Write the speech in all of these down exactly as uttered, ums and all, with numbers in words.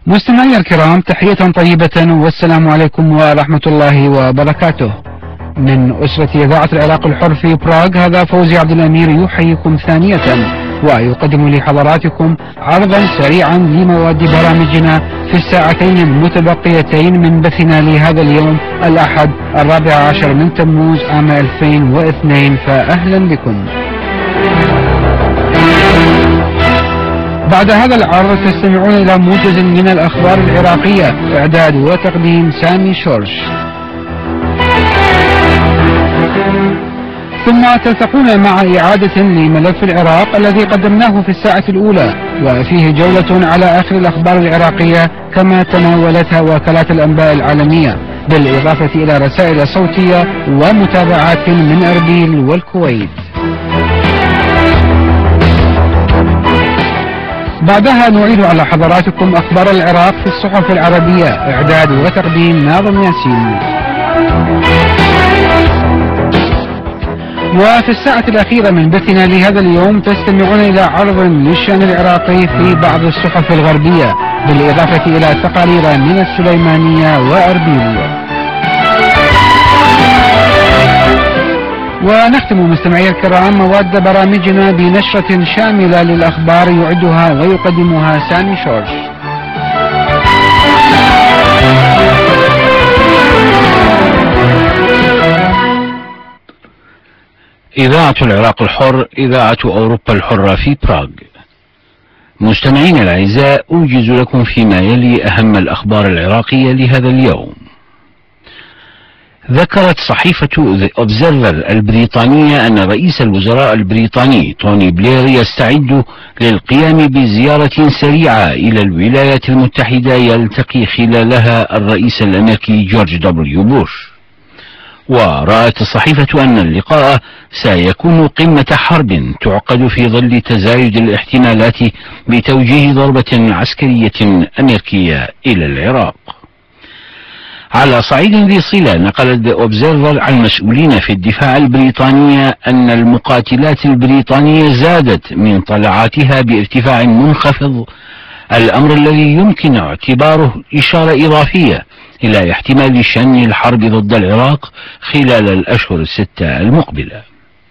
مستمعي الكرام، تحية طيبة والسلام عليكم ورحمة الله وبركاته. من أسرة إذاعة العراق الحر في براغ، هذا فوزي عبد الأمير يحييكم ثانية ويقدم لحضراتكم عرضا سريعا لمواد برامجنا في الساعتين المتبقيتين من بثنا لهذا اليوم الأحد الرابع عشر من تموز عام ألفين واثنين، فأهلا بكم. بعد هذا العرض تستمعون إلى موجز من الأخبار العراقية، إعداد وتقديم سامي شورش. ثم تلتقون مع إعادة لملف العراق الذي قدمناه في الساعة الأولى، وفيه جولة على آخر الأخبار العراقية كما تناولتها وكالات الأنباء العالمية، بالإضافة إلى رسائل صوتية ومتابعات من أربيل والكويت. بعدها نعيد على حضراتكم أخبار العراق في الصحف العربية، إعداد وتقديم ناظم ياسين. وفي الساعة الأخيرة من بثنا لهذا اليوم تستمعون إلى عرض للشأن العراقي في بعض الصحف الغربية، بالإضافة إلى تقارير من السليمانية وأربيل. ونختم مستمعي الكرام مواد برامجنا بنشرة شاملة للأخبار يعدها ويقدمها سامي شورش. إذاعة العراق الحر، إذاعة أوروبا الحرة في براغ. مستمعين الأعزاء، أوجز لكم فيما يلي أهم الأخبار العراقية لهذا اليوم. ذكرت صحيفة The Observer البريطانية أن رئيس الوزراء البريطاني توني بلير يستعد للقيام بزيارة سريعة إلى الولايات المتحدة يلتقي خلالها الرئيس الأمريكي جورج دبليو بوش. ورأت الصحيفة أن اللقاء سيكون قمة حرب تعقد في ظل تزايد الاحتمالات بتوجيه ضربة عسكرية أمريكية إلى العراق. على صعيد ذي صلة، نقلت The Observer عن مسؤولين في الدفاع البريطانية أن المقاتلات البريطانية زادت من طلعاتها بارتفاع منخفض، الأمر الذي يمكن اعتباره إشارة إضافية إلى احتمال شن الحرب ضد العراق خلال الأشهر الستة المقبلة.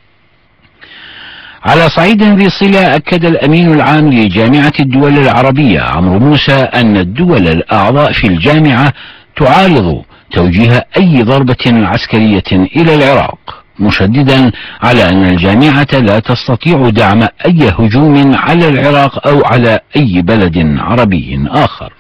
على صعيد ذي صلة، أكد الأمين العام لجامعة الدول العربية عمرو موسى أن الدول الأعضاء في الجامعة تعارض توجيه أي ضربة عسكرية إلى العراق، مشددا على أن الجامعة لا تستطيع دعم أي هجوم على العراق أو على أي بلد عربي آخر.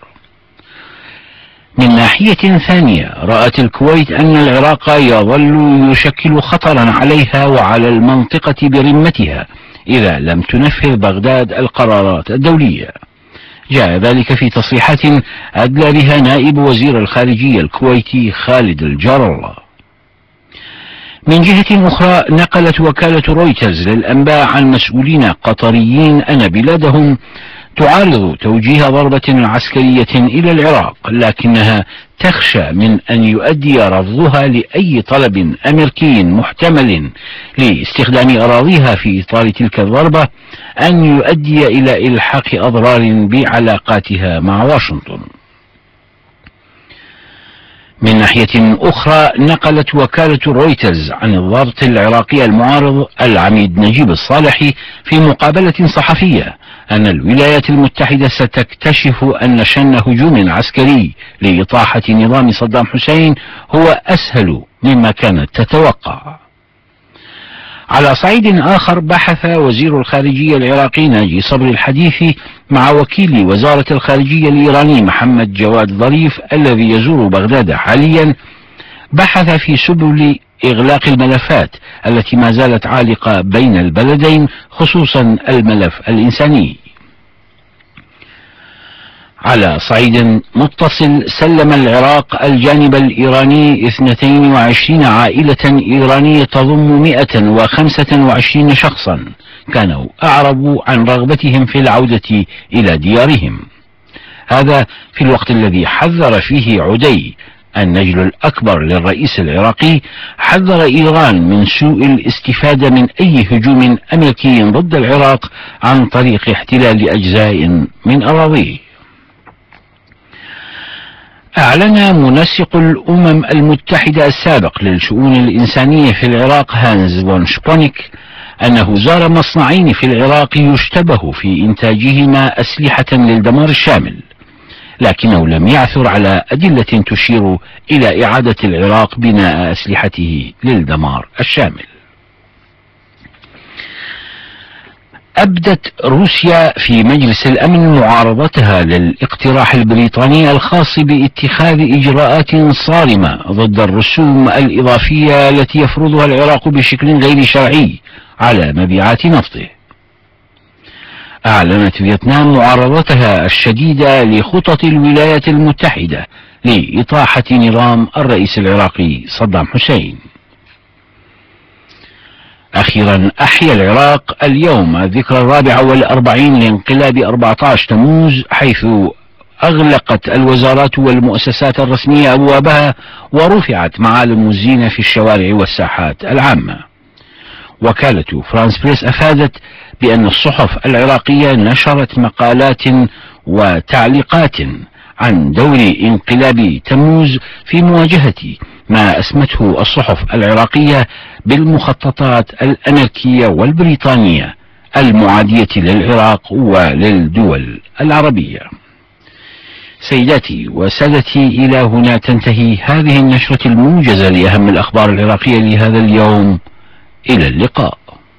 من ناحية ثانية، رأت الكويت أن العراق يظل يشكل خطرا عليها وعلى المنطقة برمتها إذا لم تنفذ بغداد القرارات الدولية. جاء ذلك في تصريحات أدلى بها نائب وزير الخارجية الكويتي خالد الجار الله. من جهة أخرى، نقلت وكالة رويترز للأنباء عن مسؤولين قطريين أن بلادهم تعارض توجيه ضربة عسكرية إلى العراق، لكنها تخشى من أن يؤدي رفضها لأي طلب أمريكي محتمل لاستخدام أراضيها في إطار تلك الضربة أن يؤدي إلى إلحاق أضرار بعلاقاتها مع واشنطن. من ناحية أخرى، نقلت وكالة رويترز عن الضابط العراقي المعارض العميد نجيب الصالحي في مقابلة صحفية أن الولايات المتحدة ستكتشف أن شن هجوم عسكري لإطاحة نظام صدام حسين هو أسهل مما كانت تتوقع. على صعيد آخر، بحث وزير الخارجية العراقي ناجي صبري الحديث مع وكيل وزارة الخارجية الإيراني محمد جواد ظريف الذي يزور بغداد حاليا، بحث في سبل إغلاق الملفات التي ما زالت عالقة بين البلدين، خصوصا الملف الإنساني. على صعيد متصل، سلم العراق الجانب الإيراني اثنتين وعشرين عائلة إيرانية تضم مئة وخمسة وعشرين شخصا كانوا أعربوا عن رغبتهم في العودة إلى ديارهم. هذا في الوقت الذي حذر فيه عدي النجل الأكبر للرئيس العراقي، حذر إيران من سوء الاستفادة من أي هجوم أمريكي ضد العراق عن طريق احتلال أجزاء من أراضيه. أعلن منسق الأمم المتحدة السابق للشؤون الإنسانية في العراق هانز فون شبونيك أنه زار مصنعين في العراق يشتبه في إنتاجهما أسلحة للدمار الشامل، لكنه لم يعثر على أدلة تشير إلى إعادة العراق بناء أسلحته للدمار الشامل. أبدت روسيا في مجلس الأمن معارضتها للاقتراح البريطاني الخاص باتخاذ إجراءات صارمة ضد الرسوم الإضافية التي يفرضها العراق بشكل غير شرعي على مبيعات نفطه. أعلنت فيتنام معارضتها الشديدة لخطط الولايات المتحدة لإطاحة نظام الرئيس العراقي صدام حسين. أخيرا أحيا العراق اليوم الذكرى الرابعة والأربعين لانقلاب أربعة عشر تموز، حيث أغلقت الوزارات والمؤسسات الرسمية أبوابها ورفعت معالم الزينة في الشوارع والساحات العامة. وكالة فرانس بريس أفادت بأن الصحف العراقية نشرت مقالات وتعليقات عن دور انقلاب تموز في مواجهة ما أسمته الصحف العراقية بالمخططات الأمريكية والبريطانية المعادية للعراق وللدول العربية. سيداتي وسادتي، إلى هنا تنتهي هذه النشرة الموجزة لأهم الأخبار العراقية لهذا اليوم. إلى اللقاء.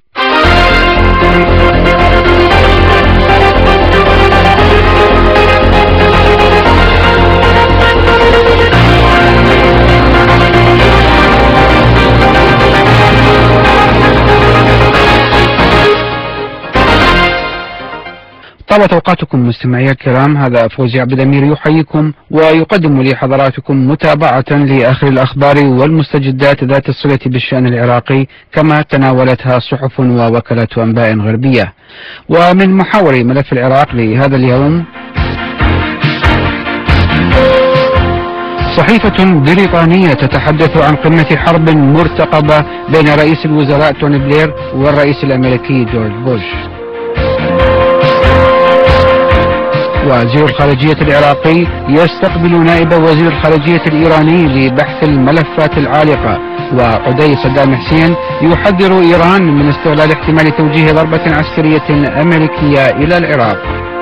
طابت أوقاتكم مستمعي الكرام، هذا فوزي عبد الأمير يحييكم ويقدم لحضراتكم متابعة لآخر الأخبار والمستجدات ذات الصلة بالشأن العراقي كما تناولتها صحف ووكالات أنباء غربية. ومن محاور ملف العراق لهذا اليوم: صحيفة بريطانية تتحدث عن قمة حرب مرتقبة بين رئيس الوزراء توني بلير والرئيس الأمريكي جورج بوش. وزير الخارجية العراقي يستقبل نائب وزير الخارجية الإيراني لبحث الملفات العالقة. وعدي صدام حسين يحذر إيران من استغلال احتمال توجيه ضربة عسكرية أمريكية إلى العراق.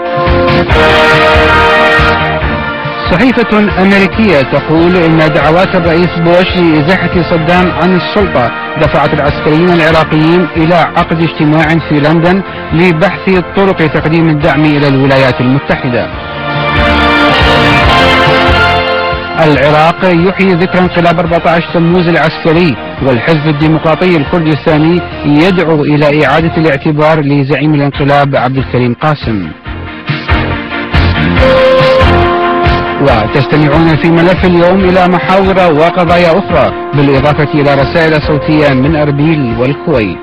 صحيفة أمريكية تقول إن دعوات الرئيس بوش لإزاحة صدام عن السلطة دفعت العسكريين العراقيين إلى عقد اجتماع في لندن لبحث طرق تقديم الدعم إلى الولايات المتحدة. العراق يحيي ذكرى انقلاب أربعة عشر تموز العسكري، والحزب الديمقراطي الكردستاني يدعو إلى إعادة الاعتبار لزعيم الانقلاب عبد الكريم قاسم. وتستمعون في ملف اليوم إلى محاور وقضايا أخرى بالإضافة إلى رسائل صوتية من أربيل والكويت.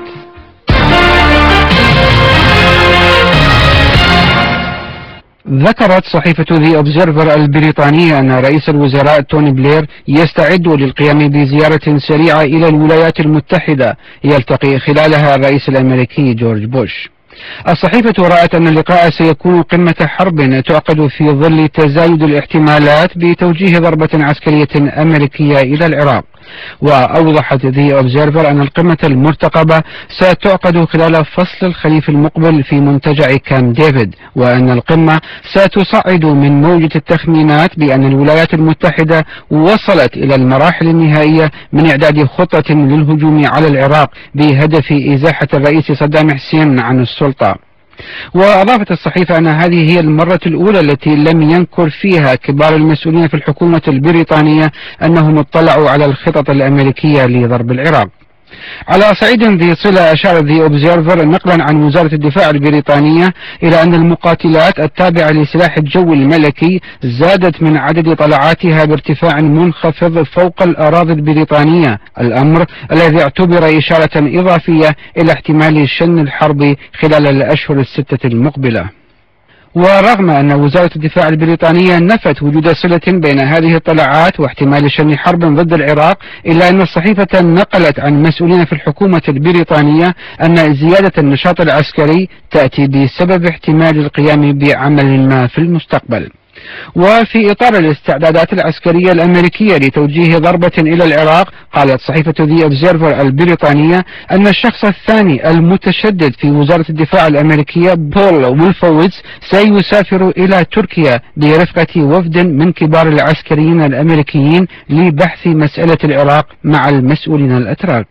ذكرت صحيفة ذا أوبزيرفر البريطانية أن رئيس الوزراء توني بلير يستعد للقيام بزيارة سريعة إلى الولايات المتحدة يلتقي خلالها الرئيس الأمريكي جورج بوش. الصحيفة رأت أن اللقاء سيكون قمة حرب تعقد في ظل تزايد الاحتمالات بتوجيه ضربة عسكرية أمريكية إلى العراق. وأوضحت ذا أوبزيرفر أن القمة المرتقبة ستعقد خلال فصل الخريف المقبل في منتجع كامب ديفيد، وأن القمة ستصعد من موجة التخمينات بأن الولايات المتحدة وصلت إلى المراحل النهائية من إعداد خطة للهجوم على العراق بهدف إزاحة الرئيس صدام حسين عن السلطة. وأضافت الصحيفة أن هذه هي المرة الأولى التي لم ينكر فيها كبار المسؤولين في الحكومة البريطانية أنهم اطلعوا على الخطط الأمريكية لضرب العراق. على صعيد ذي صلة أشار ذا أوبزيرفر نقلا عن وزارة الدفاع البريطانية إلى أن المقاتلات التابعة لسلاح الجو الملكي زادت من عدد طلعاتها بارتفاع منخفض فوق الأراضي البريطانية، الأمر الذي اعتبر إشارة إضافية إلى احتمال شن الحرب خلال الأشهر الستة المقبلة. ورغم أن وزارة الدفاع البريطانية نفت وجود صلة بين هذه الطلعات واحتمال شن حرب ضد العراق، إلا أن الصحيفة نقلت عن مسؤولين في الحكومة البريطانية أن زيادة النشاط العسكري تأتي بسبب احتمال القيام بعمل ما في المستقبل. وفي إطار الاستعدادات العسكرية الأمريكية لتوجيه ضربة إلى العراق، قالت صحيفة The Observer البريطانية أن الشخص الثاني المتشدد في وزارة الدفاع الأمريكية بول ويلفويتز سيسافر إلى تركيا برفقة وفد من كبار العسكريين الأمريكيين لبحث مسألة العراق مع المسؤولين الأتراك.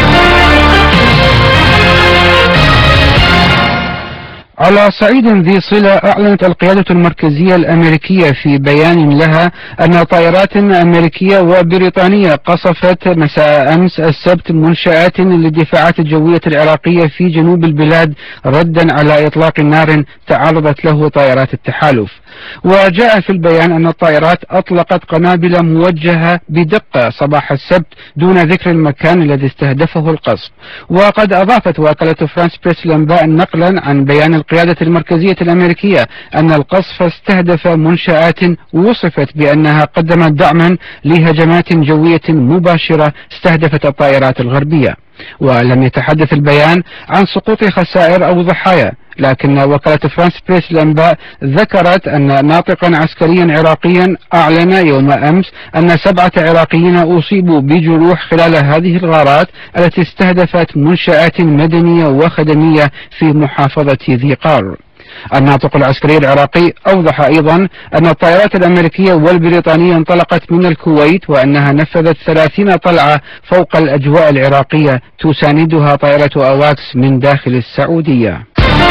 على صعيد ذي صلة، أعلنت القيادة المركزية الأمريكية في بيان لها أن طائرات أمريكية وبريطانية قصفت مساء أمس السبت منشآت للدفاعات الجوية العراقية في جنوب البلاد ردا على إطلاق نار تعرضت له طائرات التحالف. وجاء في البيان أن الطائرات أطلقت قنابل موجهة بدقة صباح السبت دون ذكر المكان الذي استهدفه القصف. وقد أضافت وكالة فرانس بريس الأنباء نقلا عن بيان القيادة المركزية الأمريكية أن القصف استهدف منشآت وصفت بأنها قدمت دعما لهجمات جوية مباشرة استهدفت الطائرات الغربية. ولم يتحدث البيان عن سقوط خسائر أو ضحايا، لكن وكالة فرانس بريس الأنباء ذكرت أن ناطقا عسكريا عراقيا أعلن يوم أمس أن سبعة عراقيين أصيبوا بجروح خلال هذه الغارات التي استهدفت منشآت مدنية وخدمية في محافظة ذي قار. الناطق العسكري العراقي أوضح أيضا أن الطائرات الأمريكية والبريطانية انطلقت من الكويت وأنها نفذت ثلاثين طلعة فوق الأجواء العراقية تساندها طائرة أواكس من داخل السعودية.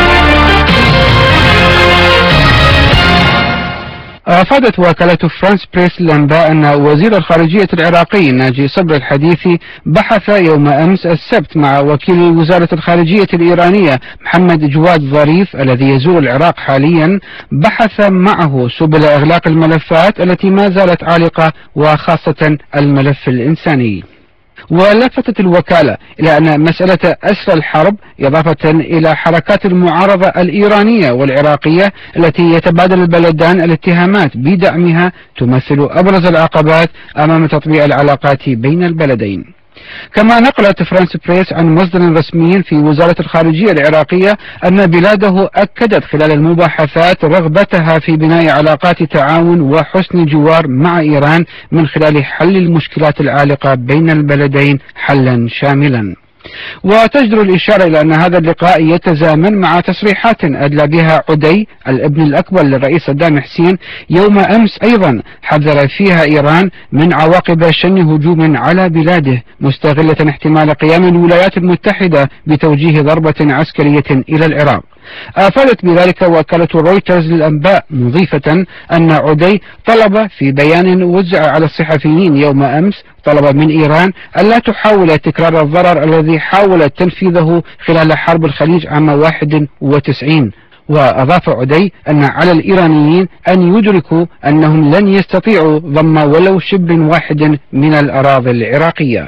أفادت وكالة فرانس بريس الأنباء أن وزير الخارجية العراقي ناجي صبري الحديثي بحث يوم أمس السبت مع وكيل وزارة الخارجية الإيرانية محمد جواد ظريف الذي يزور العراق حاليا، بحث معه سبل إغلاق الملفات التي ما زالت عالقة وخاصة الملف الإنساني. ولفتت الوكالة إلى أن مسألة أسر الحرب إضافة إلى حركات المعارضة الإيرانية والعراقية التي يتبادل البلدان الاتهامات بدعمها تمثل أبرز العقبات أمام تطبيع العلاقات بين البلدين. كما نقلت فرانس بريس عن مصدر رسمي في وزارة الخارجية العراقية أن بلاده أكدت خلال المباحثات رغبتها في بناء علاقات تعاون وحسن جوار مع إيران من خلال حل المشكلات العالقة بين البلدين حلا شاملا. وتجدر الإشارة إلى أن هذا اللقاء يتزامن مع تصريحات أدلى بها عدي الابن الأكبر للرئيس صدام حسين يوم أمس أيضا حذر فيها إيران من عواقب شن هجوم على بلاده، مستغلة احتمال قيام الولايات المتحدة بتوجيه ضربة عسكرية إلى العراق. أفادت بذلك وكالة رويترز للأنباء مضيفة أن عدي طلب في بيان وزع على الصحفيين يوم أمس طلب من إيران ألا تحاول تكرار الضرر الذي حاولت تنفيذه خلال حرب الخليج عام واحد وتسعين. وأضاف عدي أن على الإيرانيين أن يدركوا أنهم لن يستطيعوا ضم ولو شبر واحد من الأراضي العراقية.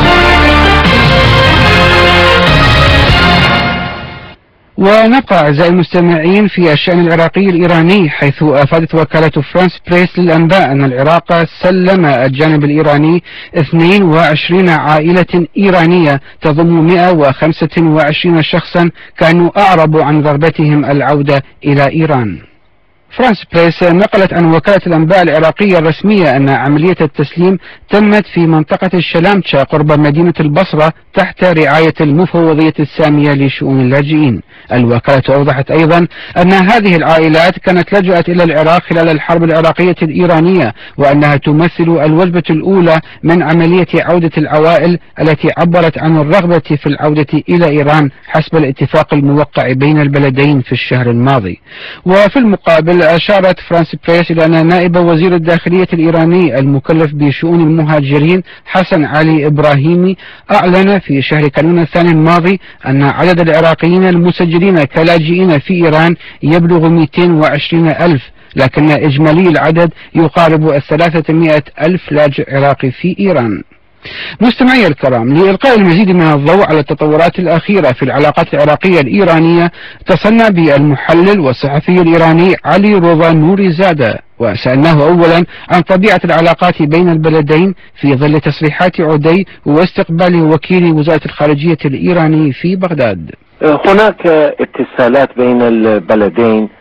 ونبقى أعزائي المستمعين في الشأن العراقي الإيراني، حيث أفادت وكالة فرانس بريس للأنباء أن العراق سلم الجانب الإيراني اثنين وعشرين عائلة إيرانية تضم مئة وخمسة وعشرين شخصا كانوا أعربوا عن رغبتهم العودة إلى إيران. فرانس بريس نقلت عن وكالة الأنباء العراقية الرسمية أن عملية التسليم تمت في منطقة الشلامتشا قرب مدينة البصرة تحت رعاية المفوضية السامية لشؤون اللاجئين. الوكالة أوضحت أيضا أن هذه العائلات كانت لجأت إلى العراق خلال الحرب العراقية الإيرانية، وأنها تمثل الوجبة الأولى من عملية عودة العوائل التي عبرت عن الرغبة في العودة إلى إيران حسب الاتفاق الموقع بين البلدين في الشهر الماضي. وفي المقابل أشارت فرانس بريس إلى أن نائب وزير الداخلية الإيراني المكلف بشؤون المهاجرين حسن علي إبراهيمي أعلن في شهر كانون الثاني الماضي أن عدد العراقيين المسجلين كلاجئين في إيران يبلغ مئتين وعشرين ألف، لكن إجمالي العدد يقارب الثلاثمائة ألف لاجئ عراقي في إيران. مستمعي الكرام، لإلقاء المزيد من الضوء على التطورات الأخيرة في العلاقات العراقية الإيرانية اتصلنا بالمحلل والصحفي الإيراني علي رضا نوري زادة، وسألناه أولا عن طبيعة العلاقات بين البلدين في ظل تصريحات عدي واستقبال وكيل وزارة الخارجية الإيراني في بغداد. هناك اتصالات بين البلدين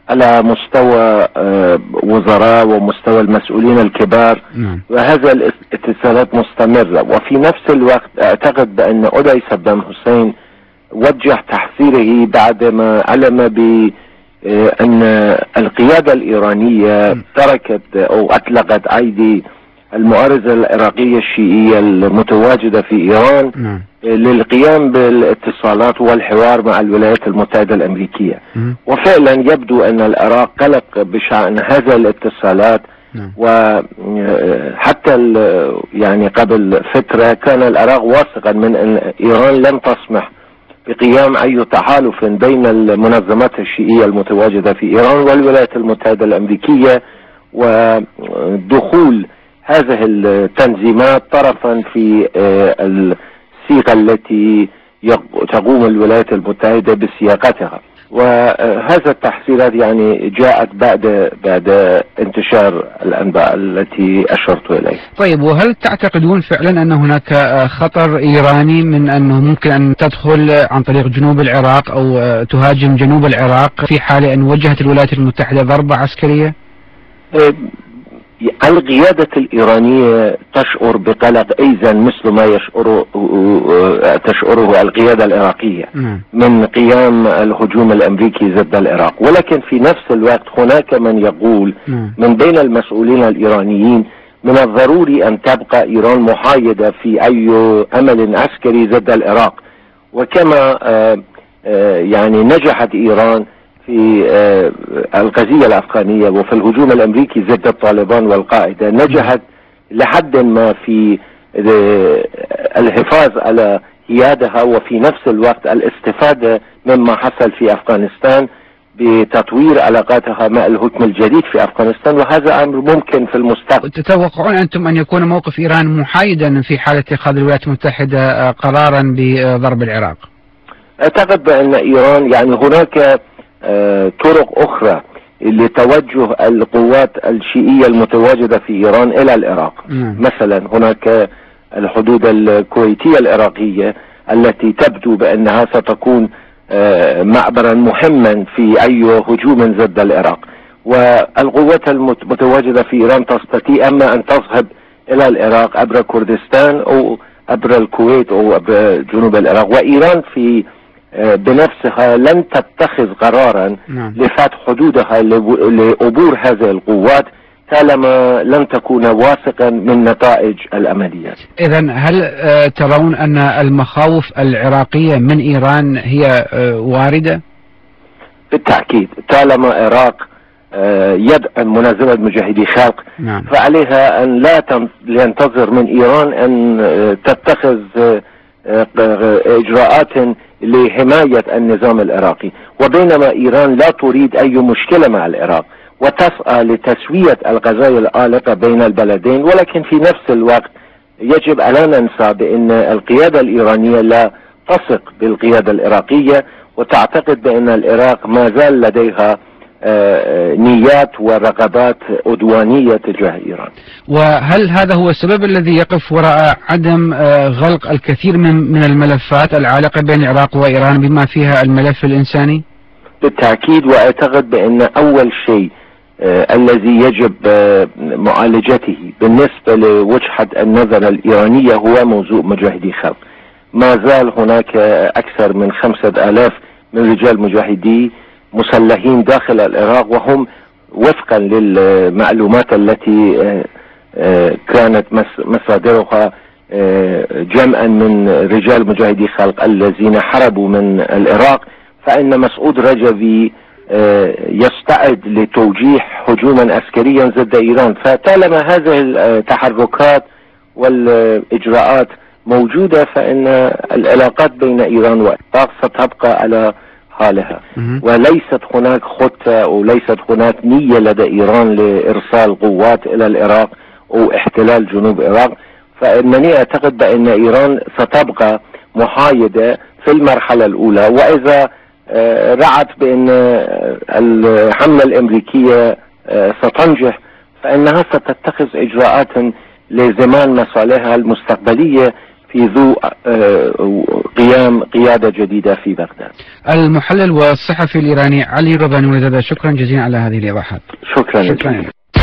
على مستوى وزراء ومستوى المسؤولين الكبار. نعم. وهذا الاتصالات مستمرة. وفي نفس الوقت اعتقد بأن أوداي صدام حسين وجه تحذيره بعدما علم بأن القيادة الإيرانية تركت أو أطلقت أيدي المعارضة العراقية الشيعية المتواجدة في إيران نعم. للقيام بالاتصالات والحوار مع الولايات المتحدة الأمريكية. م. وفعلا يبدو أن العراق قلق بشأن هذا الاتصالات. نعم. وحتى يعني قبل فترة كان العراق واثقا من أن إيران لن تسمح بقيام أي تحالف بين المنظمات الشيعية المتواجدة في إيران والولايات المتحدة الأمريكية، ودخول هذه التنظيمات طرفا في الصيغة التي تقوم الولايات المتحدة بسياقتها. وهذا التحذيرات يعني جاءت بعد بعد انتشار الأنباء التي أشرت إليها. طيب، وهل تعتقدون فعلا أن هناك خطر إيراني من أنه ممكن أن تدخل عن طريق جنوب العراق أو تهاجم جنوب العراق في حال أن وجهت الولايات المتحدة ضربة عسكرية؟ القيادة الإيرانية تشعر بقلق أيضا مثل ما يشعر تشعره القيادة العراقية من قيام الهجوم الأمريكي ضد العراق، ولكن في نفس الوقت هناك من يقول من بين المسؤولين الإيرانيين من الضروري أن تبقى إيران محايدة في أي عمل عسكري ضد العراق. وكما يعني نجحت إيران في القضية الأفغانية وفي الهجوم الأمريكي ضد الطالبان والقاعدة، نجحت لحد ما في الحفاظ على قيادها وفي نفس الوقت الاستفادة مما حصل في أفغانستان بتطوير علاقاتها مع الحكم الجديد في أفغانستان، وهذا أمر ممكن في المستقبل. تتوقعون أنتم أن يكون موقف إيران محايدا في حالة اتخاذ الولايات المتحدة قرارا بضرب العراق؟ أعتقد بأن إيران يعني هناك آه طرق أخرى لتوجه القوات الشيعية المتواجدة في إيران إلى العراق. مم. مثلا هناك الحدود الكويتية العراقية التي تبدو بأنها ستكون آه معبرا مهما في أي هجوم ضد العراق، والقوات المتواجدة في إيران تستطيع أما أن تذهب إلى العراق عبر كردستان أو عبر الكويت أو عبر جنوب العراق، وإيران في بنفسها لن تتخذ قرارا نعم. لفتح حدودها لعبور هذه القوات طالما لن تكون واثقا من نتائج العمليات. إذن هل ترون أن المخاوف العراقية من إيران هي واردة؟ بالتأكيد، طالما العراق يدعم منظمة مجاهدي خلق نعم. فعليها أن لا ينتظر من إيران أن تتخذ إجراءات لحماية النظام العراقي، وبينما إيران لا تريد أي مشكلة مع العراق وتسعى لتسوية القضايا العالقة بين البلدين، ولكن في نفس الوقت يجب ألا ننسى بأن القيادة الإيرانية لا تثق بالقيادة العراقية وتعتقد بأن العراق ما زال لديها نيات ورغبات عدوانية تجاه إيران. وهل هذا هو السبب الذي يقف وراء عدم غلق الكثير من من الملفات العالقة بين العراق وإيران بما فيها الملف الإنساني؟ بالتأكيد، وأعتقد بأن أول شيء آه الذي يجب آه معالجته بالنسبة لوجهة النظر الإيرانية هو موضوع مجاهدي خلق. ما زال هناك آه أكثر من خمسة آلاف من رجال مجاهدي مسلحين داخل العراق، وهم وفقا للمعلومات التي آه آه كانت مصادرها آه جمعا من رجال مجاهدي خلق الذين حربوا من العراق، فإن مسعود رجبي يستعد لتوجيه هجوما عسكريا ضد إيران. فطالما هذه التحركات والإجراءات موجودة فإن العلاقات بين إيران والعراق ستبقى على حالها، وليست هناك خطة أو ليست هناك نية لدى إيران لإرسال قوات إلى العراق أو احتلال جنوب العراق. فإنني أعتقد بأن إيران ستبقى محايدة في المرحلة الأولى، وإذا رأت بأن الحملة الأمريكية ستنجح فإنها ستتخذ إجراءات لزمان مصالحها المستقبلية في ضوء قيام قيادة جديدة في بغداد. المحلل والصحفي الإيراني علي رضا نويداد، شكرا جزيلا على هذه الإيضاحات. شكرا, شكرا.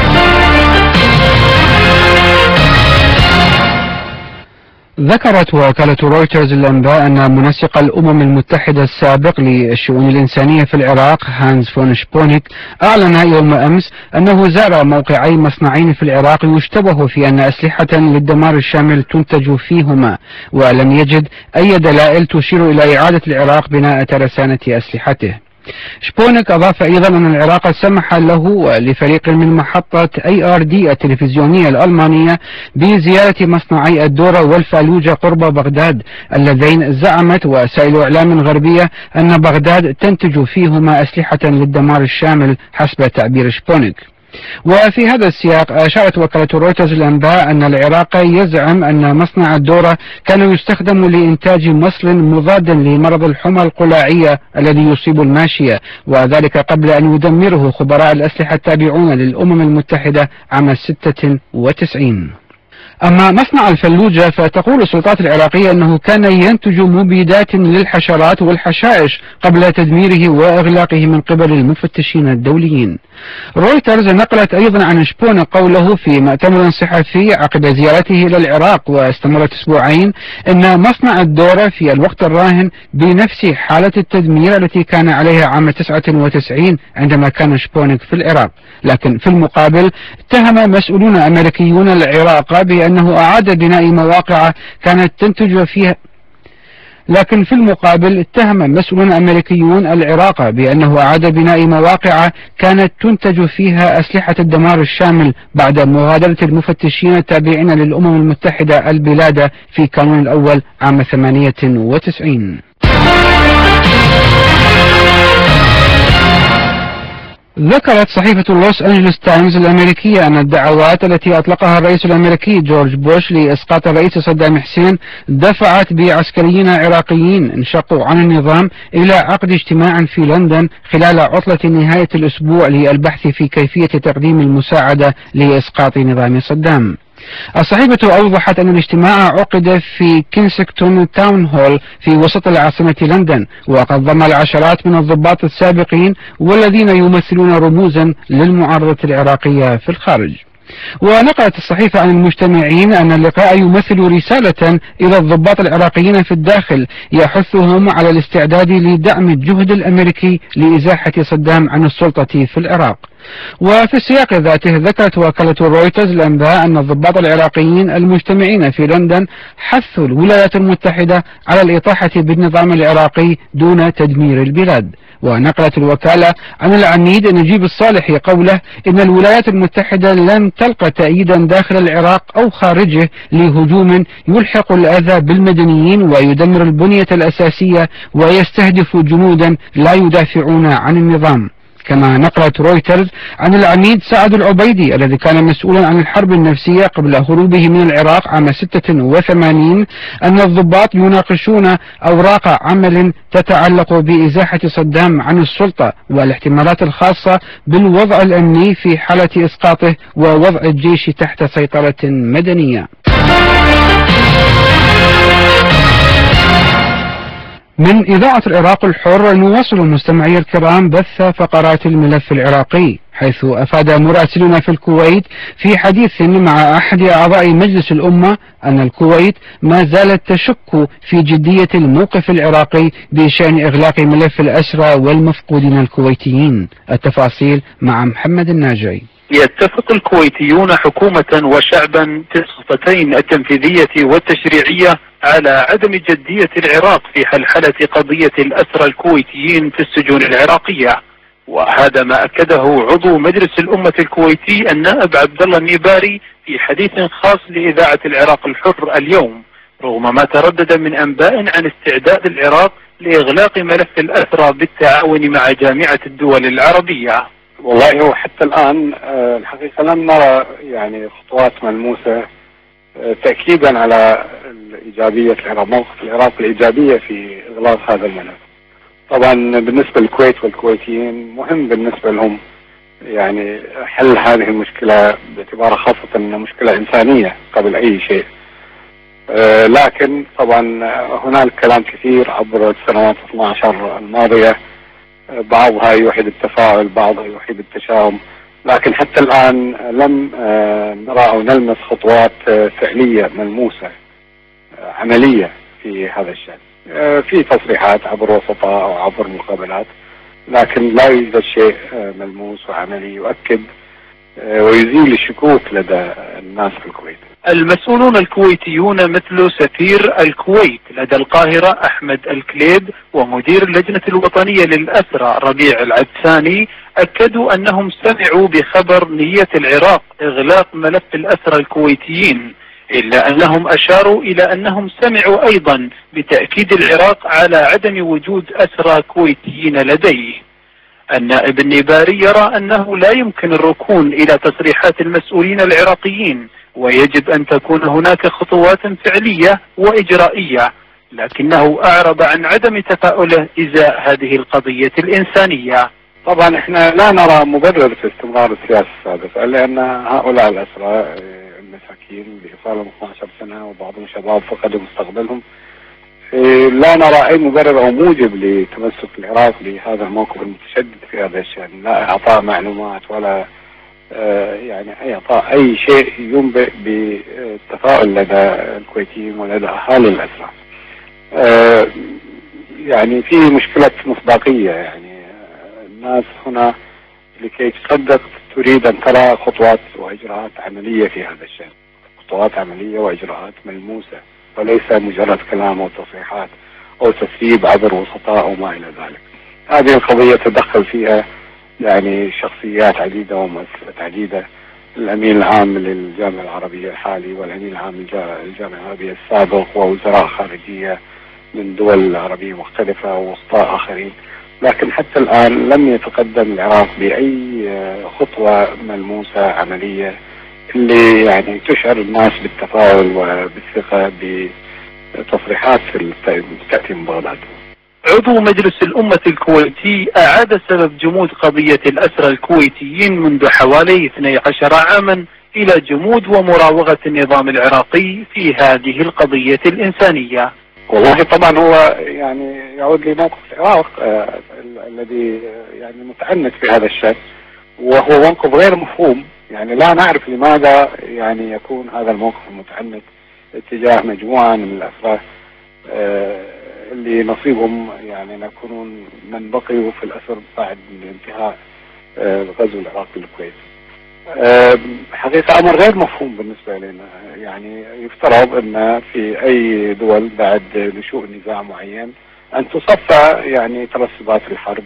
ذكرت وكالة رويترز الأنباء أن منسق الأمم المتحدة السابق للشؤون الإنسانية في العراق هانز فون شبونيك أعلن يوم أمس أنه زار موقعي مصنعين في العراق يشتبه في أن أسلحة للدمار الشامل تنتج فيهما، ولم يجد أي دلائل تشير إلى إعادة العراق بناء ترسانة أسلحته. شبونك أضاف أيضا أن العراق سمح له ولفريق من محطة أي آر دي التلفزيونية الألمانية بزيارة مصنعي الدورة والفالوجة قرب بغداد، اللذين زعمت وسائل إعلام غربية أن بغداد تنتج فيهما أسلحة للدمار الشامل حسب تعبير شبونك. وفي هذا السياق أشارت وكالة رويترز الأنباء أن العراق يزعم أن مصنع الدورة كان يستخدم لإنتاج مصل مضاد لمرض الحمى القلاعية الذي يصيب الماشية، وذلك قبل أن يدمره خبراء الأسلحة التابعون للأمم المتحدة عام ستة وتسعين. أما مصنع الفلوجة فتقول السلطات العراقية أنه كان ينتج مبيدات للحشرات والحشائش قبل تدميره وإغلاقه من قبل المفتشين الدوليين. رويترز نقلت أيضا عن شبون قوله في مؤتمر صحفي عقب زيارته إلى العراق واستمرت أسبوعين أن مصنع الدورة في الوقت الراهن بنفس حالة التدمير التي كان عليها عام تسعة وتسعين عندما كان شبونك في العراق، لكن في المقابل اتهم مسؤولون أمريكيون العراق بأنه أعاد بناء مواقع كانت تنتج فيها لكن في المقابل اتهم مسؤولون أمريكيون العراق بأنه أعاد بناء مواقع كانت تنتج فيها أسلحة الدمار الشامل بعد مغادرة المفتشين التابعين للأمم المتحدة البلاد في كانون الأول عام ثمانية وتسعين. ذكرت صحيفة لوس أنجلوس تايمز الأمريكية أن الدعوات التي أطلقها الرئيس الأمريكي جورج بوش لإسقاط الرئيس صدام حسين دفعت بعسكريين عراقيين انشقوا عن النظام إلى عقد اجتماع في لندن خلال عطلة نهاية الأسبوع للبحث في كيفية تقديم المساعدة لإسقاط نظام صدام. الصحيفة أوضحت أن الاجتماع عقد في كينسكتون تاون هول في وسط العاصمة لندن، وقد ضم العشرات من الضباط السابقين والذين يمثلون رموزا للمعارضة العراقية في الخارج. ونقلت الصحيفة عن المجتمعين أن اللقاء يمثل رسالة إلى الضباط العراقيين في الداخل يحثهم على الاستعداد لدعم الجهد الأمريكي لإزاحة صدام عن السلطة في العراق. وفي السياق ذاته ذكرت وكالة رويترز الأنباء أن الضباط العراقيين المجتمعين في لندن حثوا الولايات المتحدة على الإطاحة بالنظام العراقي دون تدمير البلاد. ونقلت الوكالة عن العميد نجيب الصالحي قوله إن الولايات المتحدة لن تلقى تأييدا داخل العراق أو خارجه لهجوم يلحق الأذى بالمدنيين ويدمر البنية الأساسية ويستهدف جنودا لا يدافعون عن النظام. كما نقلت رويترز عن العميد سعد العبيدي الذي كان مسؤولا عن الحرب النفسية قبل هروبه من العراق عام ستة وثمانين أن الضباط يناقشون أوراق عمل تتعلق بإزاحة صدام عن السلطة والاحتمالات الخاصة بالوضع الأمني في حالة إسقاطه ووضع الجيش تحت سيطرة مدنية. من إذاعة العراق الحر نواصل مستمعي الكرام بث فقرات الملف العراقي، حيث أفاد مراسلنا في الكويت في حديث مع أحد أعضاء مجلس الأمة أن الكويت ما زالت تشك في جدية الموقف العراقي بشأن إغلاق ملف الأسرى والمفقودين الكويتيين. التفاصيل مع محمد الناجي. يتفق الكويتيون حكومة وشعبا في السلطتين التنفيذية والتشريعية على عدم جدية العراق في حلحلة قضية الأسرى الكويتيين في السجون العراقية، وهذا ما أكده عضو مجلس الأمة الكويتي النائب عبد الله النيباري في حديث خاص لإذاعة العراق الحر اليوم، رغم ما تردد من أنباء عن استعداد العراق لإغلاق ملف الأسرى بالتعاون مع جامعة الدول العربية. والله هو حتى الآن الحقيقة لم نرى يعني خطوات ملموسة تأكيدا على الإيجابية العراق، موقف العراق الإيجابية في إغلاق هذا الملف. طبعا بالنسبة للكويت والكويتيين مهم بالنسبة لهم يعني حل هذه المشكلة باعتبارها خاصة أنها مشكلة إنسانية قبل أي شيء. آه لكن طبعا هناك كلام كثير عبر السنوات اثنتي عشرة الماضية، آه بعضها يوحي بالتفاؤل، بعضها يوحي بالتشاؤم، لكن حتى الآن لم آه نرى أو نلمس خطوات آه فعلية ملموسة آه عملية في هذا الشأن. آه في تصريحات عبر وسطاء أو عبر مقابلات، لكن لا يوجد شيء آه ملموس وعملي يؤكد آه ويزيل الشكوك لدى الناس في الكويت. المسؤولون الكويتيون مثل سفير الكويت لدى القاهرة أحمد الكليب ومدير اللجنة الوطنية للأسرى ربيع العدساني أكدوا أنهم سمعوا بخبر نية العراق إغلاق ملف الأسرى الكويتيين، إلا أنهم أشاروا إلى أنهم سمعوا أيضا بتأكيد العراق على عدم وجود أسرى كويتيين لديه. النائب النباري يرى أنه لا يمكن الركون إلى تصريحات المسؤولين العراقيين، ويجب أن تكون هناك خطوات فعلية وإجرائية، لكنه أعرب عن عدم تفاؤله إزاء هذه القضية الإنسانية. طبعا احنا لا نرى مبرر في استمرار السياسة السابقة، لأن هؤلاء الأسرى المساكين بإصالهم اثنتي عشرة سنة وبعضهم شباب فقدوا مستقبلهم، لا نرى أي مبرر أو موجب لتمسك العراق بهذا الموقف المتشدد في هذا الشأن، لا إعطاء معلومات ولا يعني أي إعطاء أي شيء ينبئ بالتفاؤل لدى الكويتيين ولدى أهالي الأسرى. يعني في مشكلة مصداقية، يعني الناس هنا لكي تصدق تريد أن ترى خطوات وإجراءات عملية في هذا الشأن، خطوات عملية وإجراءات ملموسة، وليس مجرد كلام أو تصريحات أو تسريب عبر وسطاء أو ما إلى ذلك. هذه القضية تدخل فيها يعني شخصيات عديدة ومؤسسات عديدة، الأمين العام للجامعة العربية الحالي والأمين العام للجامعة العربية السابق ووزراء خارجية من دول عربية مختلفة ووسطاء آخرين، لكن حتى الآن لم يتقدم العراق بأي خطوة ملموسة عملية اللي يعني تشعر الناس بالتفاؤل وبالثقة بتصريحات تأتي من بغداد. عضو مجلس الأمة الكويتي أعاد سبب جمود قضية الأسرى الكويتيين منذ حوالي اثني عشر عاما إلى جمود ومراوغة النظام العراقي في هذه القضية الإنسانية. والله طبعا هو يعني يعود لموقف العراق آه الذي يعني متعنت في هذا الشأن، وهو موقف غير مفهوم، يعني لا نعرف لماذا يعني يكون هذا الموقف المتعنت اتجاه مجموعة من الأسرى آه اللي نصيبهم يعني يكونون من بقيوا في الأسر بعد انتهاء آه غزو العراق للكويت. آه حقيقة أمر غير مفهوم بالنسبة لنا، يعني يفترض أن في أي دول بعد نشوء نزاع معين أن تصفى يعني ترسبات الحرب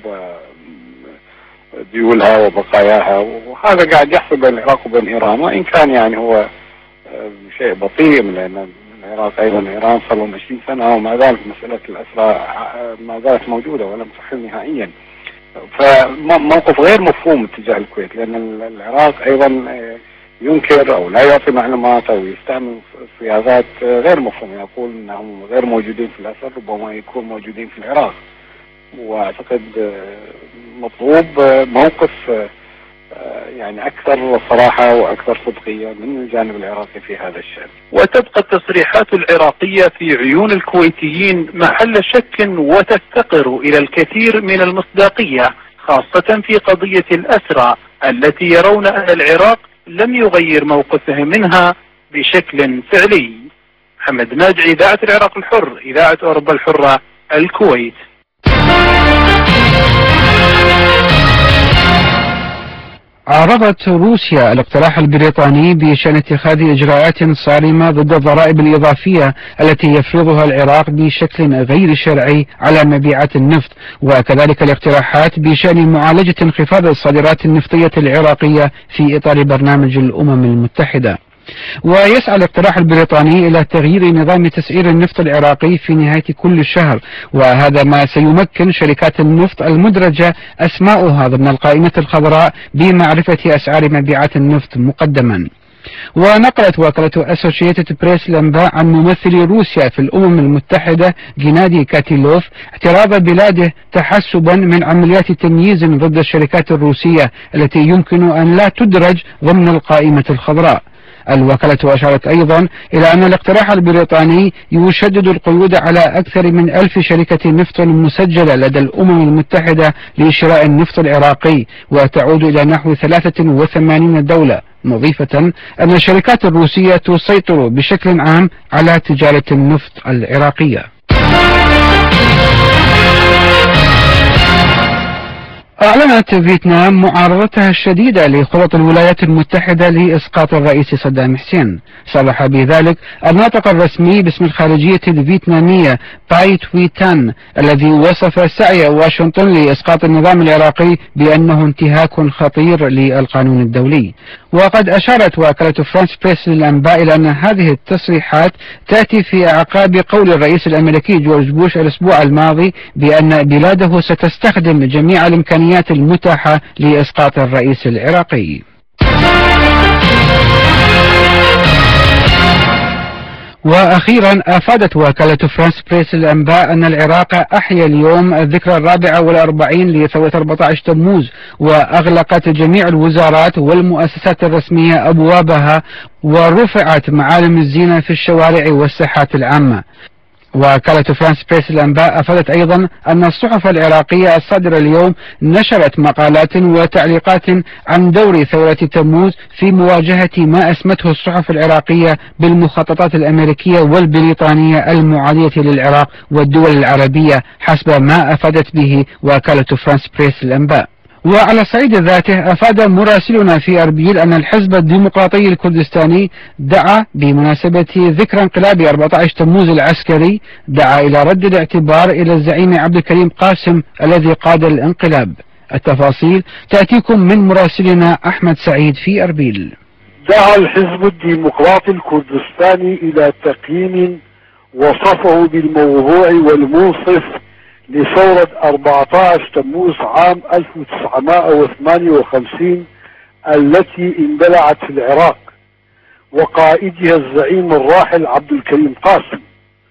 وديولها وبقاياها، وهذا قاعد يحصل بين العراق وبين إيران، وإن كان يعني هو شيء بطيء لأن العراق أيضا إيران صار لهم عشرين سنة، ومع ذلك مسألة الأسرى ما زالت موجودة ولم تحل نهائيا. فموقف غير مفهوم اتجاه الكويت، لأن العراق أيضا ينكر أو لا يعطي معلومات أو يستعمل صياغات غير مفهومة، يقول أنهم غير موجودين في الأسر، ربما يكون موجودين في العراق. وأعتقد مطلوب موقف يعني أكثر صراحة وأكثر صدقية من الجانب العراقي في هذا الشأن. وتبقى التصريحات العراقية في عيون الكويتيين محل شك وتفتقر إلى الكثير من المصداقية، خاصة في قضية الأسرى التي يرون أن العراق لم يغير موقفه منها بشكل فعلي. محمد ناجي، إذاعة العراق الحر، إذاعة أوروبا الحرة، الكويت. عرضت روسيا الاقتراح البريطاني بشأن اتخاذ إجراءات صارمة ضد الضرائب الإضافية التي يفرضها العراق بشكل غير شرعي على مبيعات النفط، وكذلك الاقتراحات بشأن معالجة انخفاض الصادرات النفطية العراقية في إطار برنامج الأمم المتحدة. ويسعى الاقتراح البريطاني إلى تغيير نظام تسعير النفط العراقي في نهاية كل شهر، وهذا ما سيمكن شركات النفط المدرجة أسماؤها ضمن القائمة الخضراء بمعرفة أسعار مبيعات النفط مقدما. ونقلت وكالة أسوشيتد بريس الأنباء عن ممثل روسيا في الأمم المتحدة جينادي كاتيلوف اعتراض بلاده تحسبا من عمليات تمييز ضد الشركات الروسية التي يمكن أن لا تدرج ضمن القائمة الخضراء. الوكالة أشارت أيضا إلى أن الاقتراح البريطاني يشدد القيود على أكثر من ألف شركة نفط مسجلة لدى الأمم المتحدة لشراء النفط العراقي، وتعود إلى نحو ثلاثة وثمانين دولة، مضيفة أن الشركات الروسية تسيطر بشكل عام على تجارة النفط العراقية. أعلنت فيتنام معارضتها الشديدة لخطط الولايات المتحدة لإسقاط الرئيس صدام حسين. صرح بذلك الناطق الرسمي باسم الخارجية الفيتنامية باي توي تان الذي وصف سعي واشنطن لإسقاط النظام العراقي بأنه انتهاك خطير للقانون الدولي. وقد أشارت وكالة فرانس بريس للأنباء إلى أن هذه التصريحات تأتي في أعقاب قول الرئيس الأمريكي جورج بوش الأسبوع الماضي بأن بلاده ستستخدم جميع الإمكانيات المتاحة لإسقاط الرئيس العراقي. وأخيرا أفادت وكالة فرانس بريس الأنباء أن العراق أحيا اليوم الذكرى الرابعة والأربعين لثورة أربعة عشر تموز، وأغلقت جميع الوزارات والمؤسسات الرسمية أبوابها، ورفعت معالم الزينة في الشوارع والساحات العامة. وكالة فرانس بريس الأنباء أفادت أيضا أن الصحف العراقية الصادرة اليوم نشرت مقالات وتعليقات عن دور ثورة تموز في مواجهة ما أسمته الصحف العراقية بالمخططات الأمريكية والبريطانية المعادية للعراق والدول العربية، حسب ما أفادت به وكالة فرانس بريس الأنباء. وعلى الصعيد ذاته أفاد مراسلنا في أربيل أن الحزب الديمقراطي الكردستاني دعا بمناسبة ذكرى انقلاب أربعة عشر تموز العسكري دعا إلى رد الاعتبار إلى الزعيم عبد الكريم قاسم الذي قاد الانقلاب. التفاصيل تأتيكم من مراسلنا أحمد سعيد في أربيل. دعا الحزب الديمقراطي الكردستاني إلى تقييم وصفه بالموضوع والمنصف لثورة أربعة عشر تموز عام ألف وتسعمائة وثمانية وخمسين التي اندلعت في العراق وقائدها الزعيم الراحل عبد الكريم قاسم.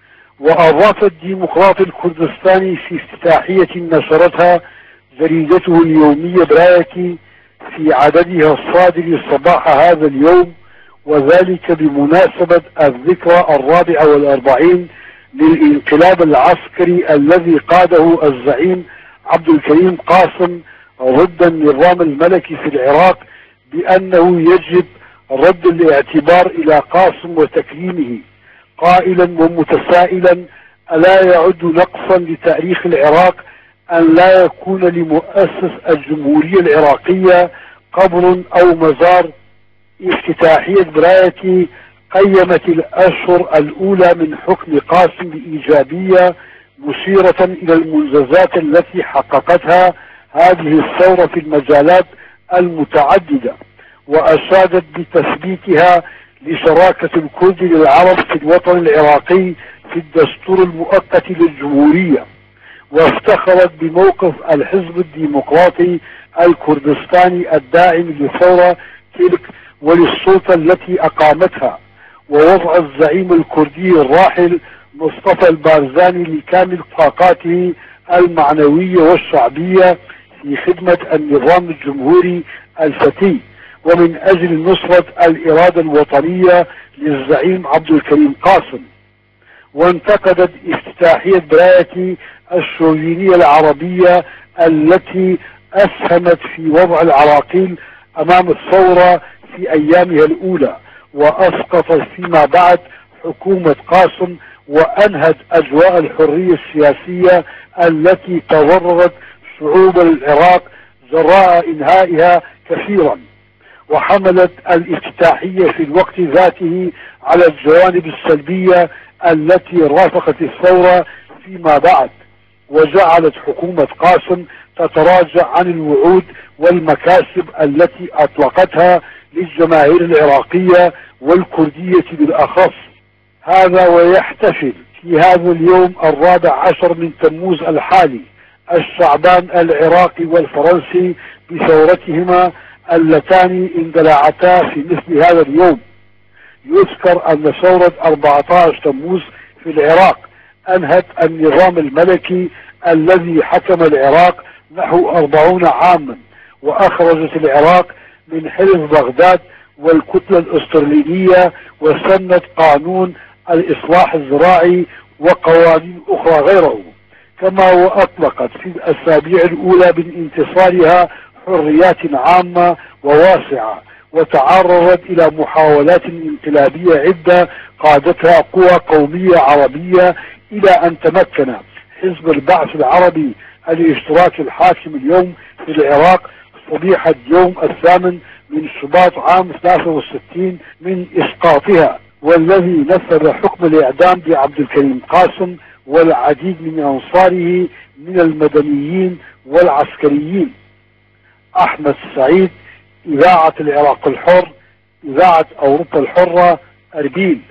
وأضاف الديمقراطي الكردستاني في افتتاحية نشرتها جريدته اليومية برايتي في عددها الصادر صباح هذا اليوم، وذلك بمناسبة الذكرى الرابعة والأربعين للانقلاب العسكري الذي قاده الزعيم عبد الكريم قاسم ضد النظام الملكي في العراق، بأنه يجب رد الاعتبار إلى قاسم وتكريمه، قائلا ومتسائلا: ألا يعد نقصا لتاريخ العراق أن لا يكون لمؤسس الجمهورية العراقية قبر أو مزار؟ افتتاحية برايتي قيمت الأشهر الأولى من حكم قاسم بإيجابية، مشيرة إلى المنجزات التي حققتها هذه الثورة في المجالات المتعددة، وأشادت بتثبيتها لشراكة الكرد للعرب في الوطن العراقي في الدستور المؤقت للجمهورية، وافتخرت بموقف الحزب الديمقراطي الكردستاني الداعم للثورة تلك وللسلطة التي أقامتها، ووضع الزعيم الكردي الراحل مصطفى البارزاني لكامل طاقاته المعنوية والشعبية في خدمة النظام الجمهوري الفتي ومن أجل نصرة الإرادة الوطنية للزعيم عبد الكريم قاسم. وانتقدت افتتاحية برايتي الشوفينية العربية التي أسهمت في وضع العراقيل أمام الثورة في أيامها الأولى، وأسقطت فيما بعد حكومة قاسم، وأنهت أجواء الحرية السياسية التي تضررت شعوب العراق جراء إنهائها كثيرا. وحملت الافتتاحية في الوقت ذاته على الجوانب السلبية التي رافقت الثورة فيما بعد، وجعلت حكومة قاسم تتراجع عن الوعود والمكاسب التي أطلقتها للجماهير العراقية والكردية بالأخص. هذا ويحتفل في هذا اليوم الرابع عشر من تموز الحالي الشعبان العراقي والفرنسي بثورتهما اللتان اندلعتا في مثل هذا اليوم. يذكر أن ثورة أربعة عشر تموز في العراق أنهت النظام الملكي الذي حكم العراق نحو أربعين عاما، وأخرجت العراق من حلف بغداد والكتلة الأسترلينية، وسنت قانون الإصلاح الزراعي وقوانين أخرى غيره. كما وأطلقت في الأسابيع الأولى من انتصارها حريات عامة وواسعة، وتعرضت إلى محاولات انقلابية عدة قادتها قوى قومية عربية، إلى أن تمكن حزب البعث العربي الاشتراكي الحاكم اليوم في العراق صبيحة يوم الثامن من شباط عام ثلاثة وستين من إسقاطها، والذي نفذ حكم الإعدام بعبد الكريم قاسم والعديد من أنصاره من المدنيين والعسكريين. أحمد سعيد، إذاعة العراق الحر، إذاعة أوروبا الحرة، أربيل.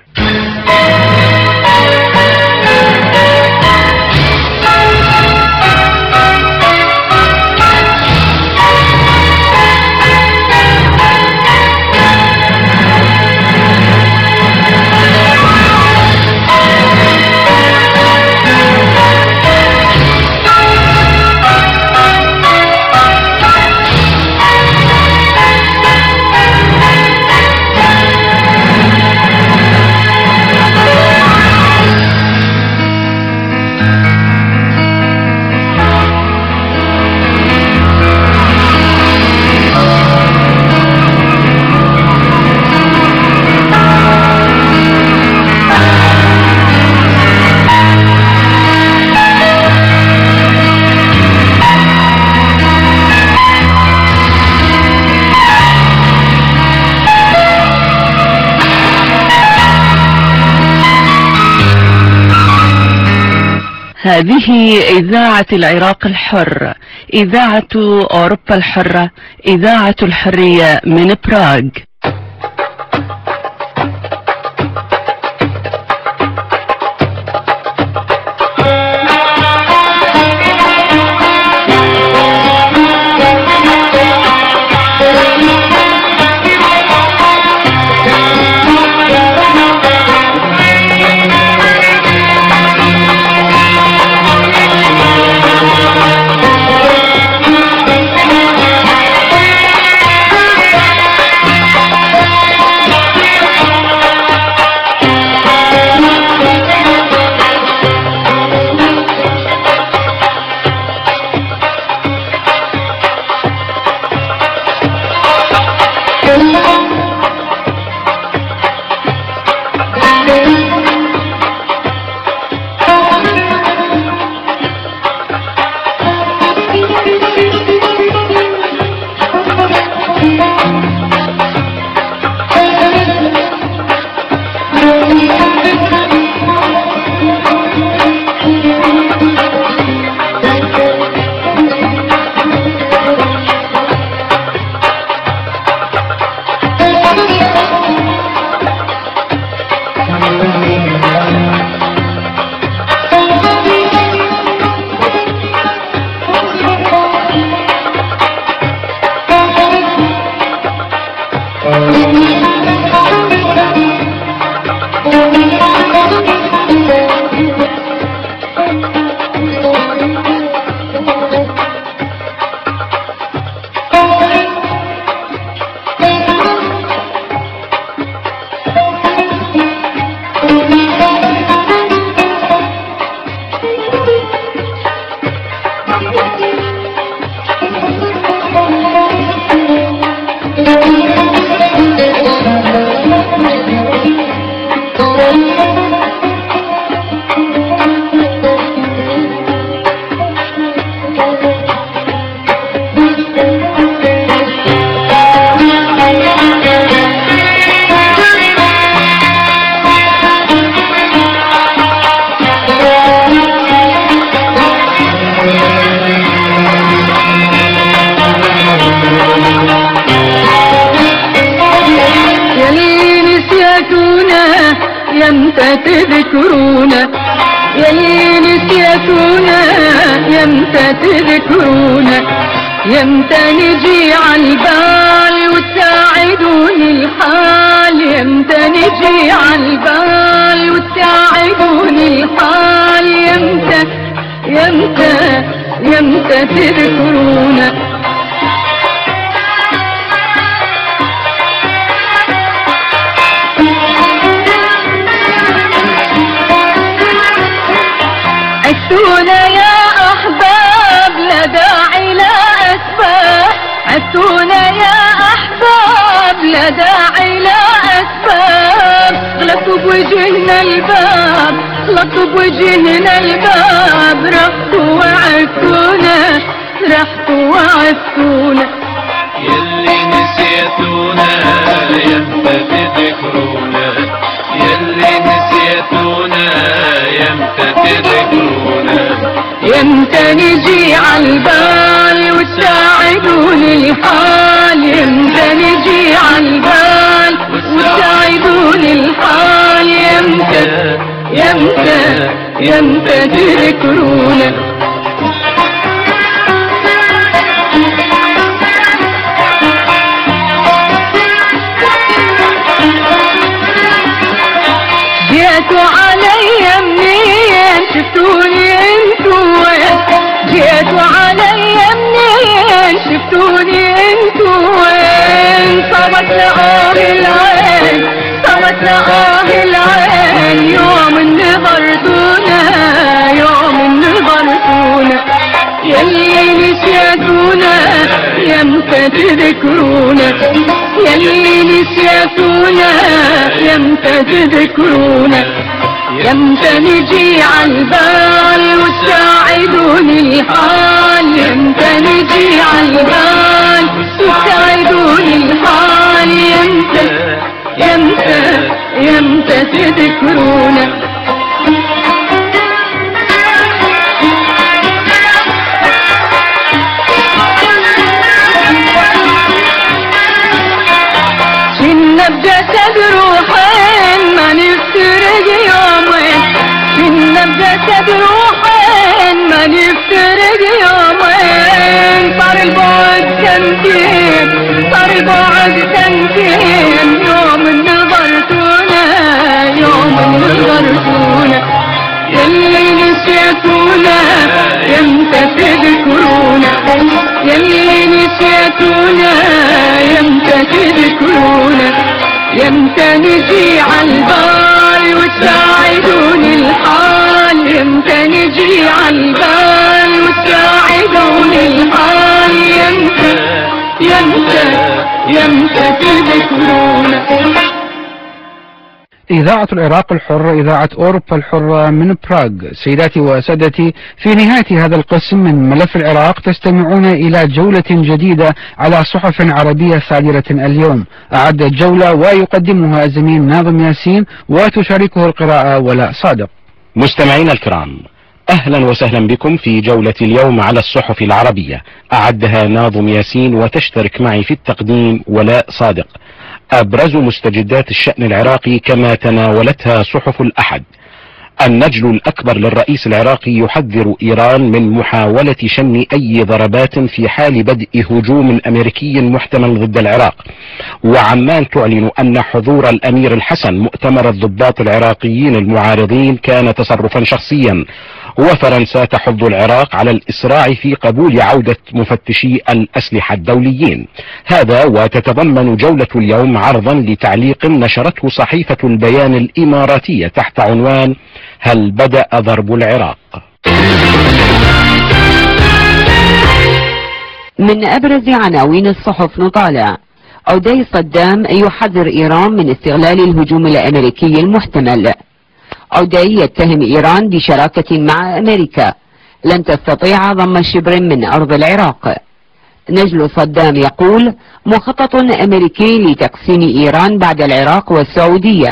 هذه إذاعة العراق الحر، إذاعة أوروبا الحرة، إذاعة الحرية من براغ. يمتى تذكرونا يلي نسيتونا، يمتى تذكرونا، يمتى نجي عالبال وتساعدوني الحال، يمتى نجي عالبال وتساعدوني الحال، يمتى يمتى يمتى تذكرونا. وجهنا الباب لطب وجهنا الباب رحتوا وعفتونا رحتوا وعفتونا يلي نسيتونا يمتى تذكرونا يلي نسيتونا يمتى تذكرونا يمتى نجي عالبال وتساعدوني الحال يمتى نجي عالبال وتساعدوني الحال يمتى يمتى يمتى تذكرونا جيتوا علي منين شفتوني انتوا وين جيتوا علي منين شفتوني انتوا وين صارت لآه العين صارت لآه العين يوم نظرتونا يوم نظرتونا يلي نسيتونا يمتى تذكرونا يلي نسيتونا يمتى تذكرونا يمتى نجي عالبال وتساعدوني الحال يمتى نجي عالبال وتساعدوني الحال يمتى يمتى يمتى تذكرونا بجسد روحين ما نفترق يومين كنا بجسد روحين ما نفترق يومين صار البعد سنتين صار البعد سنتين يوم نظرتونا يوم نظرتونا يلي نسيتونا يمتى تذكرونا يلي نسيتونا يمتى تذكرونا يمتى نجي عالبال وتساعدوني الحال يمتى نجي عالبال وتساعدوني الحال يمتى يمتى يمتى تذكرونا. إذاعة العراق الحرة، إذاعة أوروبا الحرة من براغ. سيداتي وسادتي، في نهاية هذا القسم من ملف العراق تستمعون إلى جولة جديدة على صحف عربية صادرة اليوم. أعد الجولة ويقدمها الزميل ناظم ياسين وتشاركه القراءة ولاء صادق. مستمعينا الكرام، أهلا وسهلا بكم في جولة اليوم على الصحف العربية. أعدها ناظم ياسين وتشترك معي في التقديم ولاء صادق. أبرز مستجدات الشأن العراقي كما تناولتها صحف الأحد: النجل الأكبر للرئيس العراقي يحذر إيران من محاولة شن أي ضربات في حال بدء هجوم أمريكي محتمل ضد العراق. وعمان تعلن أن حضور الأمير الحسن مؤتمر الضباط العراقيين المعارضين كان تصرفا شخصيا. وفرنسا تحض العراق على الإسراع في قبول عودة مفتشي الأسلحة الدوليين. هذا وتتضمن جولة اليوم عرضا لتعليق نشرته صحيفة البيان الإماراتية تحت عنوان: هل بدأ ضرب العراق؟ من أبرز عناوين الصحف نطالع: عدي صدام يحذر إيران من استغلال الهجوم الأمريكي المحتمل. عدي يتهم إيران بشراكة مع أمريكا، لن تستطيع ضم شبر من أرض العراق. نجل صدام يقول: مخطط أمريكي لتقسيم إيران بعد العراق والسعودية.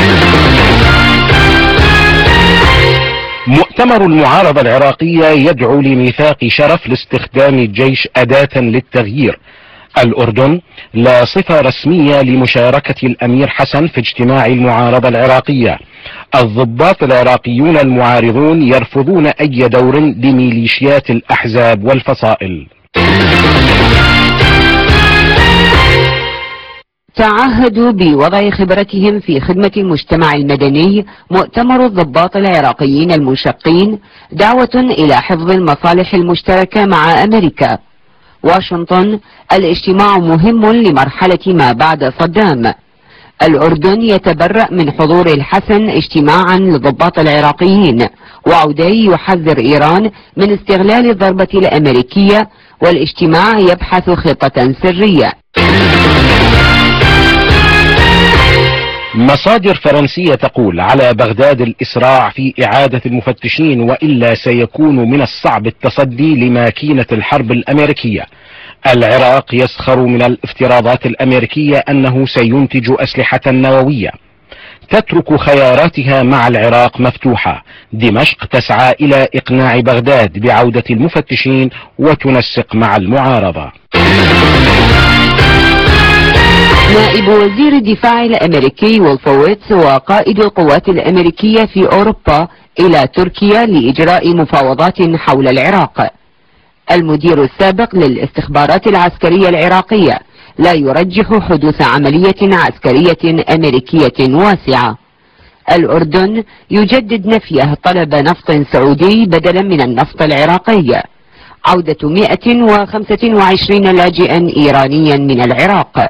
مؤتمر المعارضة العراقية يدعو لميثاق شرف لاستخدام الجيش أداة للتغيير. الأردن: لا صفة رسمية لمشاركة الأمير حسن في اجتماع المعارضة العراقية. الضباط العراقيون المعارضون يرفضون أي دور لميليشيات الأحزاب والفصائل. تعهدوا بوضع خبرتهم في خدمة المجتمع المدني. مؤتمر الضباط العراقيين المنشقين دعوة إلى حفظ المصالح المشتركة مع أمريكا. واشنطن: الاجتماع مهم لمرحلة ما بعد صدام. الأردن يتبرأ من حضور الحسن اجتماعا للضباط العراقيين. وعدي يحذر إيران من استغلال الضربة الأمريكية، والاجتماع يبحث خطة سرية. مصادر فرنسية تقول على بغداد الإسراع في إعادة المفتشين، وإلا سيكون من الصعب التصدي لماكينة الحرب الأمريكية. العراق يسخر من الافتراضات الأمريكية أنه سينتج أسلحة نووية، تترك خياراتها مع العراق مفتوحة. دمشق تسعى إلى إقناع بغداد بعودة المفتشين وتنسق مع المعارضة. نائب وزير الدفاع الأمريكي وولفويتس وقائد القوات الأمريكية في أوروبا إلى تركيا لإجراء مفاوضات حول العراق. المدير السابق للاستخبارات العسكرية العراقية لا يرجح حدوث عملية عسكرية أمريكية واسعة. الأردن يجدد نفيه طلب نفط سعودي بدلا من النفط العراقي. عودة مئة وخمسة وعشرين لاجئا إيرانيا من العراق.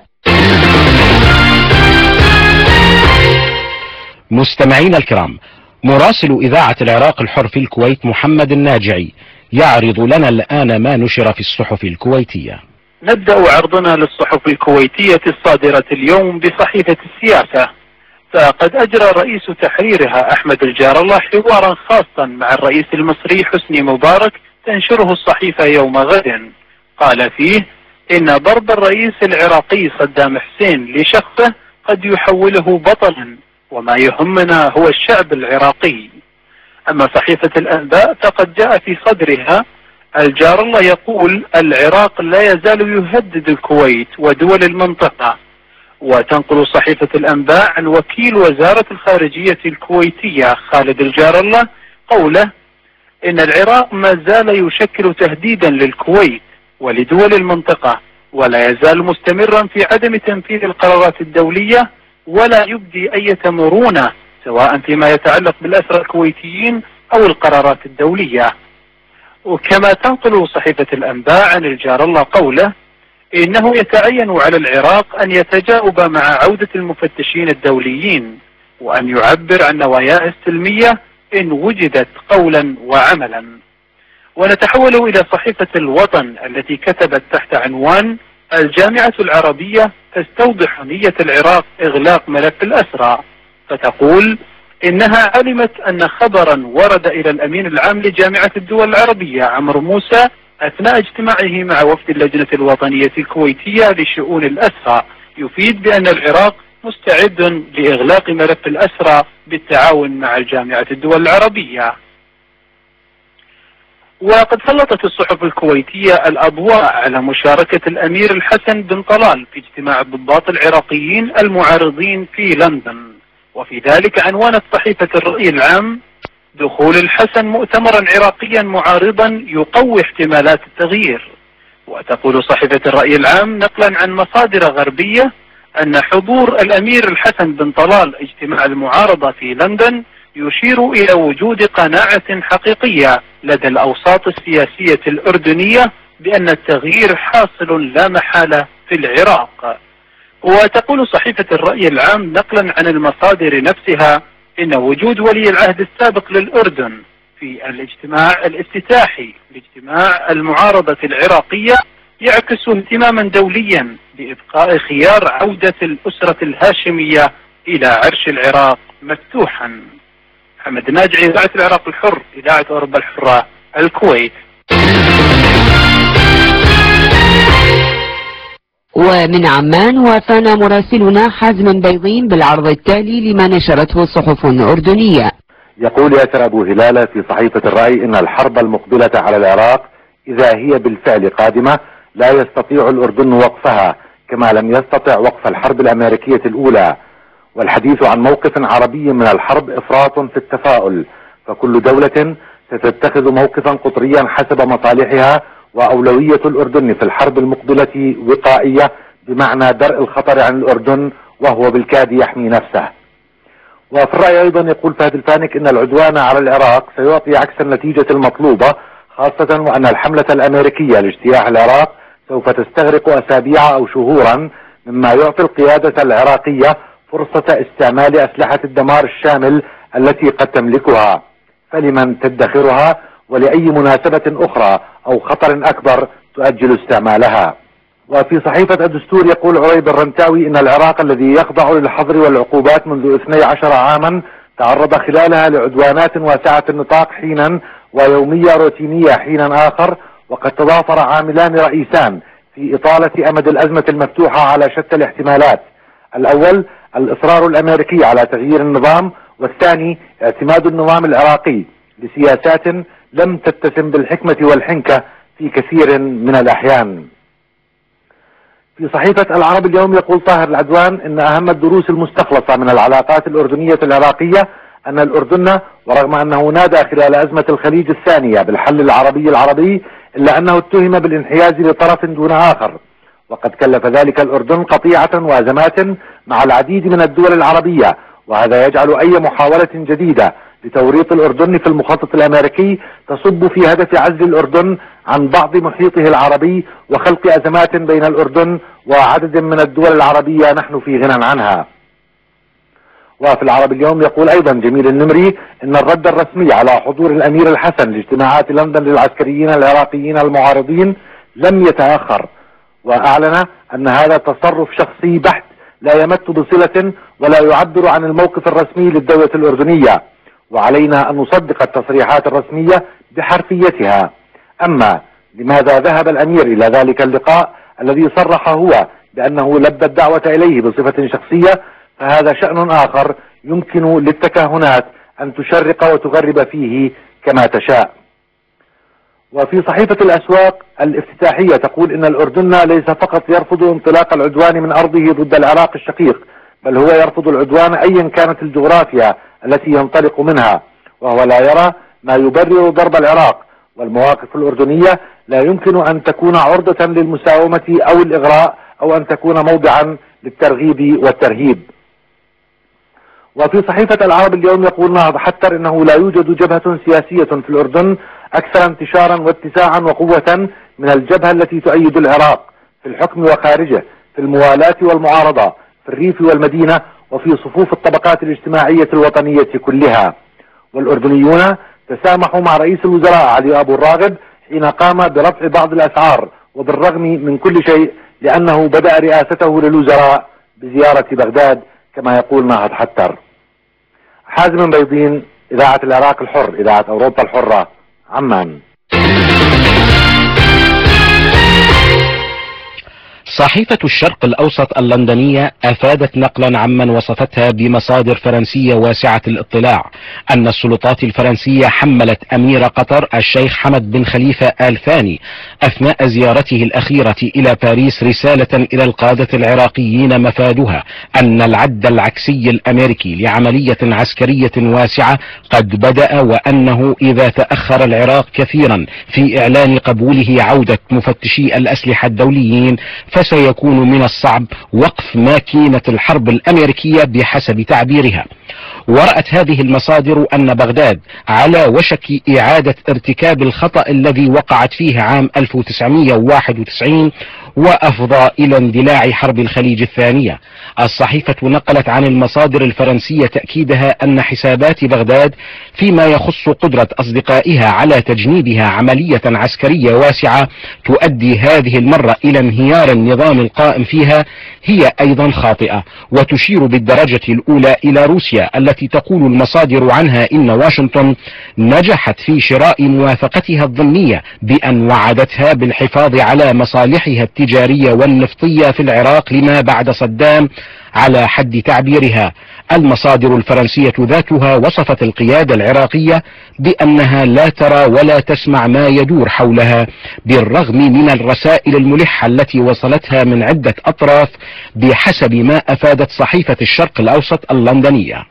مستمعين الكرام، مراسل إذاعة العراق الحر في الكويت محمد الناجعي يعرض لنا الآن ما نشر في الصحف الكويتية. نبدأ عرضنا للصحف الكويتية الصادرة اليوم بصحيفة السياسة، فقد أجرى رئيس تحريرها أحمد الجار الله حوارا خاصا مع الرئيس المصري حسني مبارك تنشره الصحيفة يوم غد. قال فيه إن ضرب الرئيس العراقي صدام حسين لشخصه قد يحوله بطلا، وما يهمنا هو الشعب العراقي. أما صحيفة الأنباء فقد جاء في صدرها الجار الله يقول العراق لا يزال يهدد الكويت ودول المنطقة. وتنقل صحيفة الأنباء عن وكيل وزارة الخارجية الكويتية خالد الجار الله قوله إن العراق ما زال يشكل تهديدا للكويت ولدول المنطقة، ولا يزال مستمرا في عدم تنفيذ القرارات الدولية، ولا يبدي أي مرونة سواء فيما يتعلق بالأسرى الكويتيين أو القرارات الدولية. وكما تنقل صحيفة الأنباء عن الجار الله قوله إنه يتعين على العراق أن يتجاوب مع عودة المفتشين الدوليين، وأن يعبر عن نواياه السلمية إن وجدت قولا وعملا. ونتحول إلى صحيفة الوطن التي كتبت تحت عنوان الجامعة العربية تستوضح نية العراق إغلاق ملف الأسرى، فتقول إنها علمت أن خبرا ورد إلى الأمين العام لجامعة الدول العربية عمرو موسى أثناء اجتماعه مع وفد اللجنة الوطنية الكويتية لشؤون الأسرى يفيد بأن العراق مستعد لإغلاق ملف الأسرى بالتعاون مع جامعة الدول العربية. وقد سلطت الصحف الكويتية الأضواء على مشاركة الأمير الحسن بن طلال في اجتماع الضباط العراقيين المعارضين في لندن، وفي ذلك عنوانت صحيفة الرأي العام دخول الحسن مؤتمرا عراقيا معارضا يقوي احتمالات التغيير. وتقول صحيفة الرأي العام نقلا عن مصادر غربية أن حضور الأمير الحسن بن طلال اجتماع المعارضة في لندن يشير إلى وجود قناعة حقيقية لدى الأوساط السياسية الأردنية بأن التغيير حاصل لا محالة في العراق. وتقول صحيفة الرأي العام نقلا عن المصادر نفسها إن وجود ولي العهد السابق للأردن في الاجتماع الافتتاحي لاجتماع المعارضة العراقية يعكس اهتماما دوليا بإبقاء خيار عودة الأسرة الهاشمية إلى عرش العراق مفتوحا. محمد ناجعي، إذاعة العراق الحر، إذاعة أوروبا الحرة، الكويت. ومن عمان وافانا مراسلنا حازم بيضين بالعرض التالي لما نشرته صحف أردنية. يقول ياسر أبو هلالة في صحيفة الرأي إن الحرب المقبلة على العراق إذا هي بالفعل قادمة لا يستطيع الأردن وقفها، كما لم يستطع وقف الحرب الأمريكية الأولى. والحديث عن موقف عربي من الحرب إفراط في التفاؤل، فكل دولة ستتخذ موقفا قطريا حسب مصالحها، وأولوية الأردن في الحرب المقبلة وقائية بمعنى درء الخطر عن الأردن، وهو بالكاد يحمي نفسه. وفي الرأي أيضا يقول فهد الفانك إن العدوان على العراق سيعطي عكس النتيجة المطلوبة، خاصة وأن الحملة الأمريكية لاجتياح العراق سوف تستغرق أسابيع أو شهورا، مما يعطي القيادة العراقية فرصة استعمال أسلحة الدمار الشامل التي قد تملكها، فلمن تدخرها ولأي مناسبة أخرى أو خطر أكبر تؤجل استعمالها. وفي صحيفة الدستور يقول عريب الرنتاوي إن العراق الذي يخضع للحظر والعقوبات منذ اثني عشر عاما تعرض خلالها لعدوانات واسعة النطاق حينا ويومية روتينية حينا آخر، وقد تضافر عاملان رئيسان في إطالة أمد الأزمة المفتوحة على شتى الاحتمالات. الأول الإصرار الأمريكي على تغيير النظام، والثاني اعتماد النظام العراقي لسياسات لم تتسم بالحكمة والحنكة في كثير من الأحيان. في صحيفة العرب اليوم يقول طاهر العدوان إن أهم الدروس المستخلصة من العلاقات الأردنية العراقية أن الأردن ورغم أنه نادى خلال أزمة الخليج الثانية بالحل العربي العربي إلا أنه اتهم بالانحياز لطرف دون آخر، وقد كلف ذلك الأردن قطيعة وأزمات مع العديد من الدول العربية، وهذا يجعل أي محاولة جديدة لتوريط الأردن في المخطط الأمريكي تصب في هدف عزل الأردن عن بعض محيطه العربي وخلق أزمات بين الأردن وعدد من الدول العربية نحن في غنى عنها. وفي العرب اليوم يقول أيضا جميل النمري إن الرد الرسمي على حضور الأمير الحسن لاجتماعات لندن للعسكريين العراقيين المعارضين لم يتأخر، وأعلن أن هذا تصرف شخصي بحت لا يمت بصلة ولا يعبر عن الموقف الرسمي للدولة الأردنية، وعلينا أن نصدق التصريحات الرسمية بحرفيتها. أما لماذا ذهب الأمير إلى ذلك اللقاء الذي صرح هو بأنه لبى الدعوة إليه بصفة شخصية، فهذا شأن آخر يمكن للتكهنات أن تشرق وتغرب فيه كما تشاء. وفي صحيفة الأسواق الافتتاحية تقول إن الأردن ليس فقط يرفض انطلاق العدوان من أرضه ضد العراق الشقيق، بل هو يرفض العدوان أيا كانت الجغرافيا التي ينطلق منها، وهو لا يرى ما يبرر ضرب العراق، والمواقف الأردنية لا يمكن أن تكون عرضة للمساومة أو الإغراء أو أن تكون موضعا للترغيب والترهيب. وفي صحيفة العرب اليوم يقول نهض حتر إنه لا يوجد جبهة سياسية في الأردن أكثر انتشارا واتساعا وقوة من الجبهة التي تؤيد العراق في الحكم وخارجه، في الموالاة والمعارضة، في الريف والمدينة، وفي صفوف الطبقات الاجتماعية الوطنية كلها. والأردنيون تسامحوا مع رئيس الوزراء علي أبو الراغب حين قام برفع بعض الأسعار، وبالرغم من كل شيء لأنه بدأ رئاسته للوزراء بزيارة بغداد كما يقول ناهض حتر. حازم بيضين، إذاعة العراق الحر، إذاعة أوروبا الحرة، عمان. صحيفة الشرق الأوسط اللندنية أفادت نقلا عمن وصفتها بمصادر فرنسية واسعة الاطلاع أن السلطات الفرنسية حملت أمير قطر الشيخ حمد بن خليفة آل ثاني أثناء زيارته الأخيرة إلى باريس رسالة إلى القادة العراقيين مفادها أن العد العكسي الأمريكي لعملية عسكرية واسعة قد بدأ، وأنه إذا تأخر العراق كثيرا في إعلان قبوله عودة مفتشي الأسلحة الدوليين فسيكون من الصعب وقف ماكينة الحرب الأمريكية بحسب تعبيرها. ورأت هذه المصادر أن بغداد على وشك إعادة ارتكاب الخطأ الذي وقعت فيه عام ألف وتسعمئة وواحد وتسعين وأفضى إلى اندلاع حرب الخليج الثانية. الصحيفة نقلت عن المصادر الفرنسية تأكيدها أن حسابات بغداد فيما يخص قدرة أصدقائها على تجنيبها عملية عسكرية واسعة تؤدي هذه المرة إلى انهيار النظام القائم فيها هي أيضا خاطئة، وتشير بالدرجة الأولى إلى روسيا التي تقول المصادر عنها إن واشنطن نجحت في شراء موافقتها الضمنية بأن وعدتها بالحفاظ على مصالحها التجارية والنفطية في العراق لما بعد صدام على حد تعبيرها. المصادر الفرنسية ذاتها وصفت القيادة العراقية بأنها لا ترى ولا تسمع ما يدور حولها، بالرغم من الرسائل الملحة التي وصلتها من عدة أطراف بحسب ما أفادت صحيفة الشرق الأوسط اللندنية.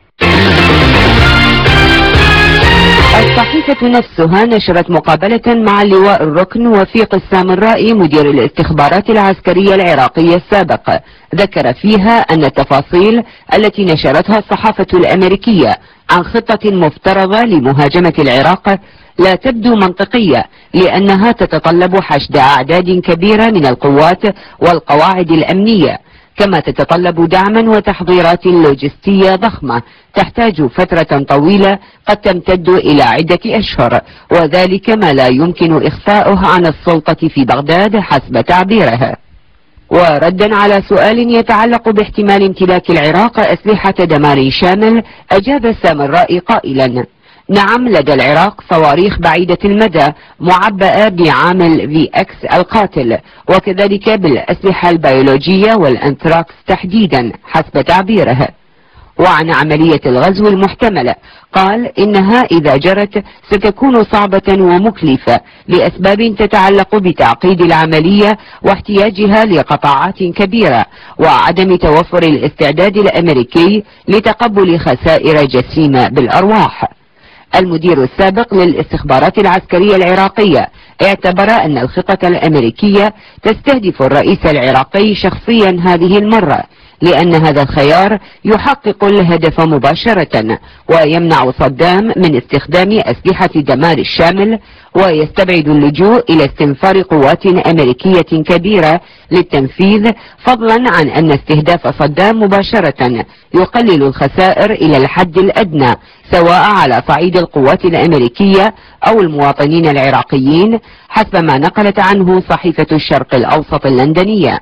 الصحيفة نفسها نشرت مقابلة مع اللواء الركن وفيق السامرائي مدير الاستخبارات العسكرية العراقية السابق، ذكر فيها أن التفاصيل التي نشرتها الصحافة الأمريكية عن خطة مفترضة لمهاجمة العراق لا تبدو منطقية، لأنها تتطلب حشد أعداد كبيرة من القوات والقواعد الأمنية، كما تتطلب دعما وتحضيرات لوجستية ضخمة تحتاج فترة طويلة قد تمتد إلى عدة أشهر، وذلك ما لا يمكن إخفاؤه عن السلطة في بغداد حسب تعبيرها. وردا على سؤال يتعلق باحتمال امتلاك العراق أسلحة دمار شامل، أجاب السامراء قائلا: نعم، لدى العراق صواريخ بعيدة المدى معبأة بعامل في اكس القاتل، وكذلك بالأسلحة البيولوجية والأنثراكس تحديدا حسب تعبيره. وعن عملية الغزو المحتملة قال إنها إذا جرت ستكون صعبة ومكلفة لأسباب تتعلق بتعقيد العملية واحتياجها لقطاعات كبيرة وعدم توفر الاستعداد الأمريكي لتقبل خسائر جسيمة بالأرواح. المدير السابق للاستخبارات العسكرية العراقية اعتبر أن الخطة الأمريكية تستهدف الرئيس العراقي شخصيا هذه المرة، لأن هذا الخيار يحقق الهدف مباشرة ويمنع صدام من استخدام أسلحة الدمار الشامل، ويستبعد اللجوء إلى استنفار قوات أمريكية كبيرة للتنفيذ، فضلا عن أن استهداف صدام مباشرة يقلل الخسائر إلى الحد الأدنى، سواء على صعيد القوات الأمريكية أو المواطنين العراقيين، حسب ما نقلت عنه صحيفة الشرق الأوسط اللندنية.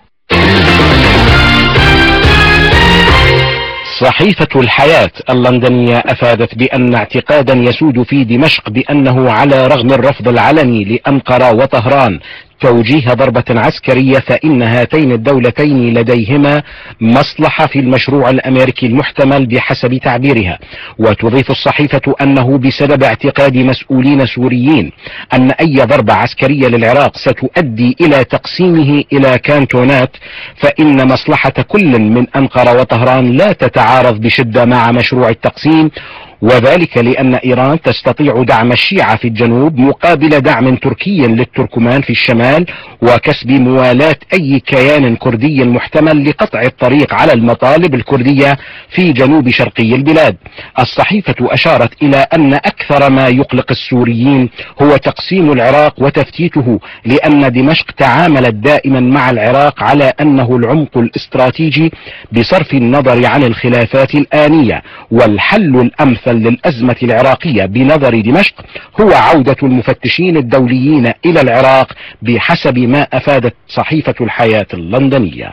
صحيفة الحياة اللندنية أفادت بأن اعتقادا يسود في دمشق بأنه على رغم الرفض العلني لأنقرة وطهران توجيه ضربة عسكرية، فإن هاتين الدولتين لديهما مصلحة في المشروع الأمريكي المحتمل بحسب تعبيرها. وتضيف الصحيفة أنه بسبب اعتقاد مسؤولين سوريين أن أي ضربة عسكرية للعراق ستؤدي إلى تقسيمه إلى كانتونات، فإن مصلحة كل من أنقرة وطهران لا تتعارض بشدة مع مشروع التقسيم، وذلك لأن إيران تستطيع دعم الشيعة في الجنوب مقابل دعم تركي للتركمان في الشمال، وكسب موالاة أي كيان كردي محتمل لقطع الطريق على المطالب الكردية في جنوب شرقي البلاد. الصحيفة أشارت إلى أن أكثر ما يقلق السوريين هو تقسيم العراق وتفتيته، لأن دمشق تعاملت دائما مع العراق على أنه العمق الاستراتيجي بصرف النظر عن الخلافات الآنية، والحل الأمثل للأزمة العراقية بنظر دمشق هو عودة المفتشين الدوليين إلى العراق بحسب ما أفادت صحيفة الحياة اللندنية.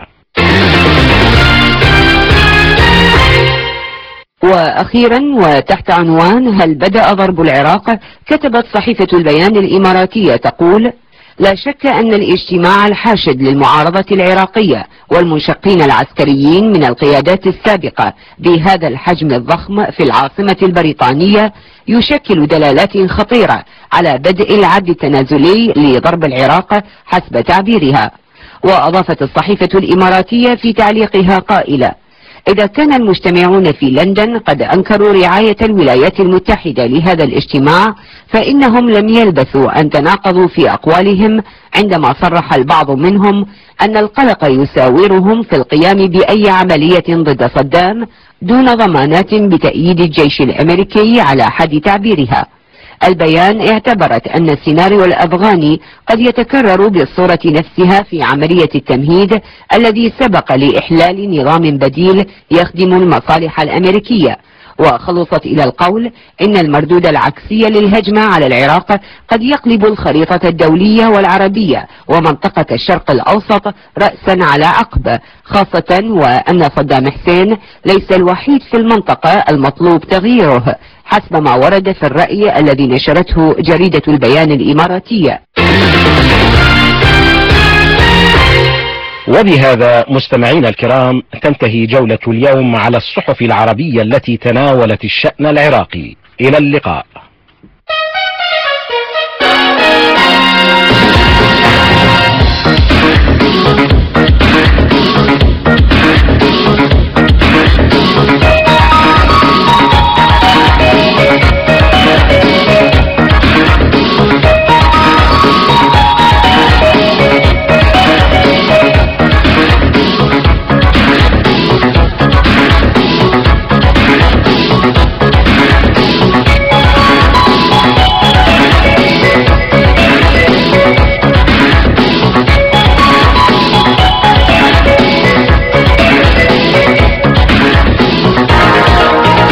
وأخيرا وتحت عنوان هل بدأ ضرب العراق، كتبت صحيفة البيان الإماراتية تقول: لا شك أن الاجتماع الحاشد للمعارضة العراقية والمنشقين العسكريين من القيادات السابقة بهذا الحجم الضخم في العاصمة البريطانية يشكل دلالات خطيرة على بدء العد التنازلي لضرب العراق حسب تعبيرها. وأضافت الصحيفة الإماراتية في تعليقها قائلة: إذا كان المجتمعون في لندن قد أنكروا رعاية الولايات المتحدة لهذا الاجتماع، فإنهم لم يلبثوا أن تناقضوا في أقوالهم عندما صرح البعض منهم أن القلق يساورهم في القيام بأي عملية ضد صدام دون ضمانات بتأييد الجيش الأمريكي على حد تعبيرها. البيان اعتبرت أن السيناريو الأفغاني قد يتكرر بالصورة نفسها في عملية التمهيد الذي سبق لإحلال نظام بديل يخدم المصالح الأمريكية، وخلصت إلى القول إن المردود العكسي للهجمة على العراق قد يقلب الخريطة الدولية والعربية ومنطقة الشرق الأوسط رأسا على عقب، خاصة وأن صدام حسين ليس الوحيد في المنطقة المطلوب تغييره حسب ما ورد في الرأي الذي نشرته جريدة البيان الإماراتية. وبهذا مستمعينا الكرام تنتهي جولة اليوم على الصحف العربية التي تناولت الشأن العراقي. إلى اللقاء.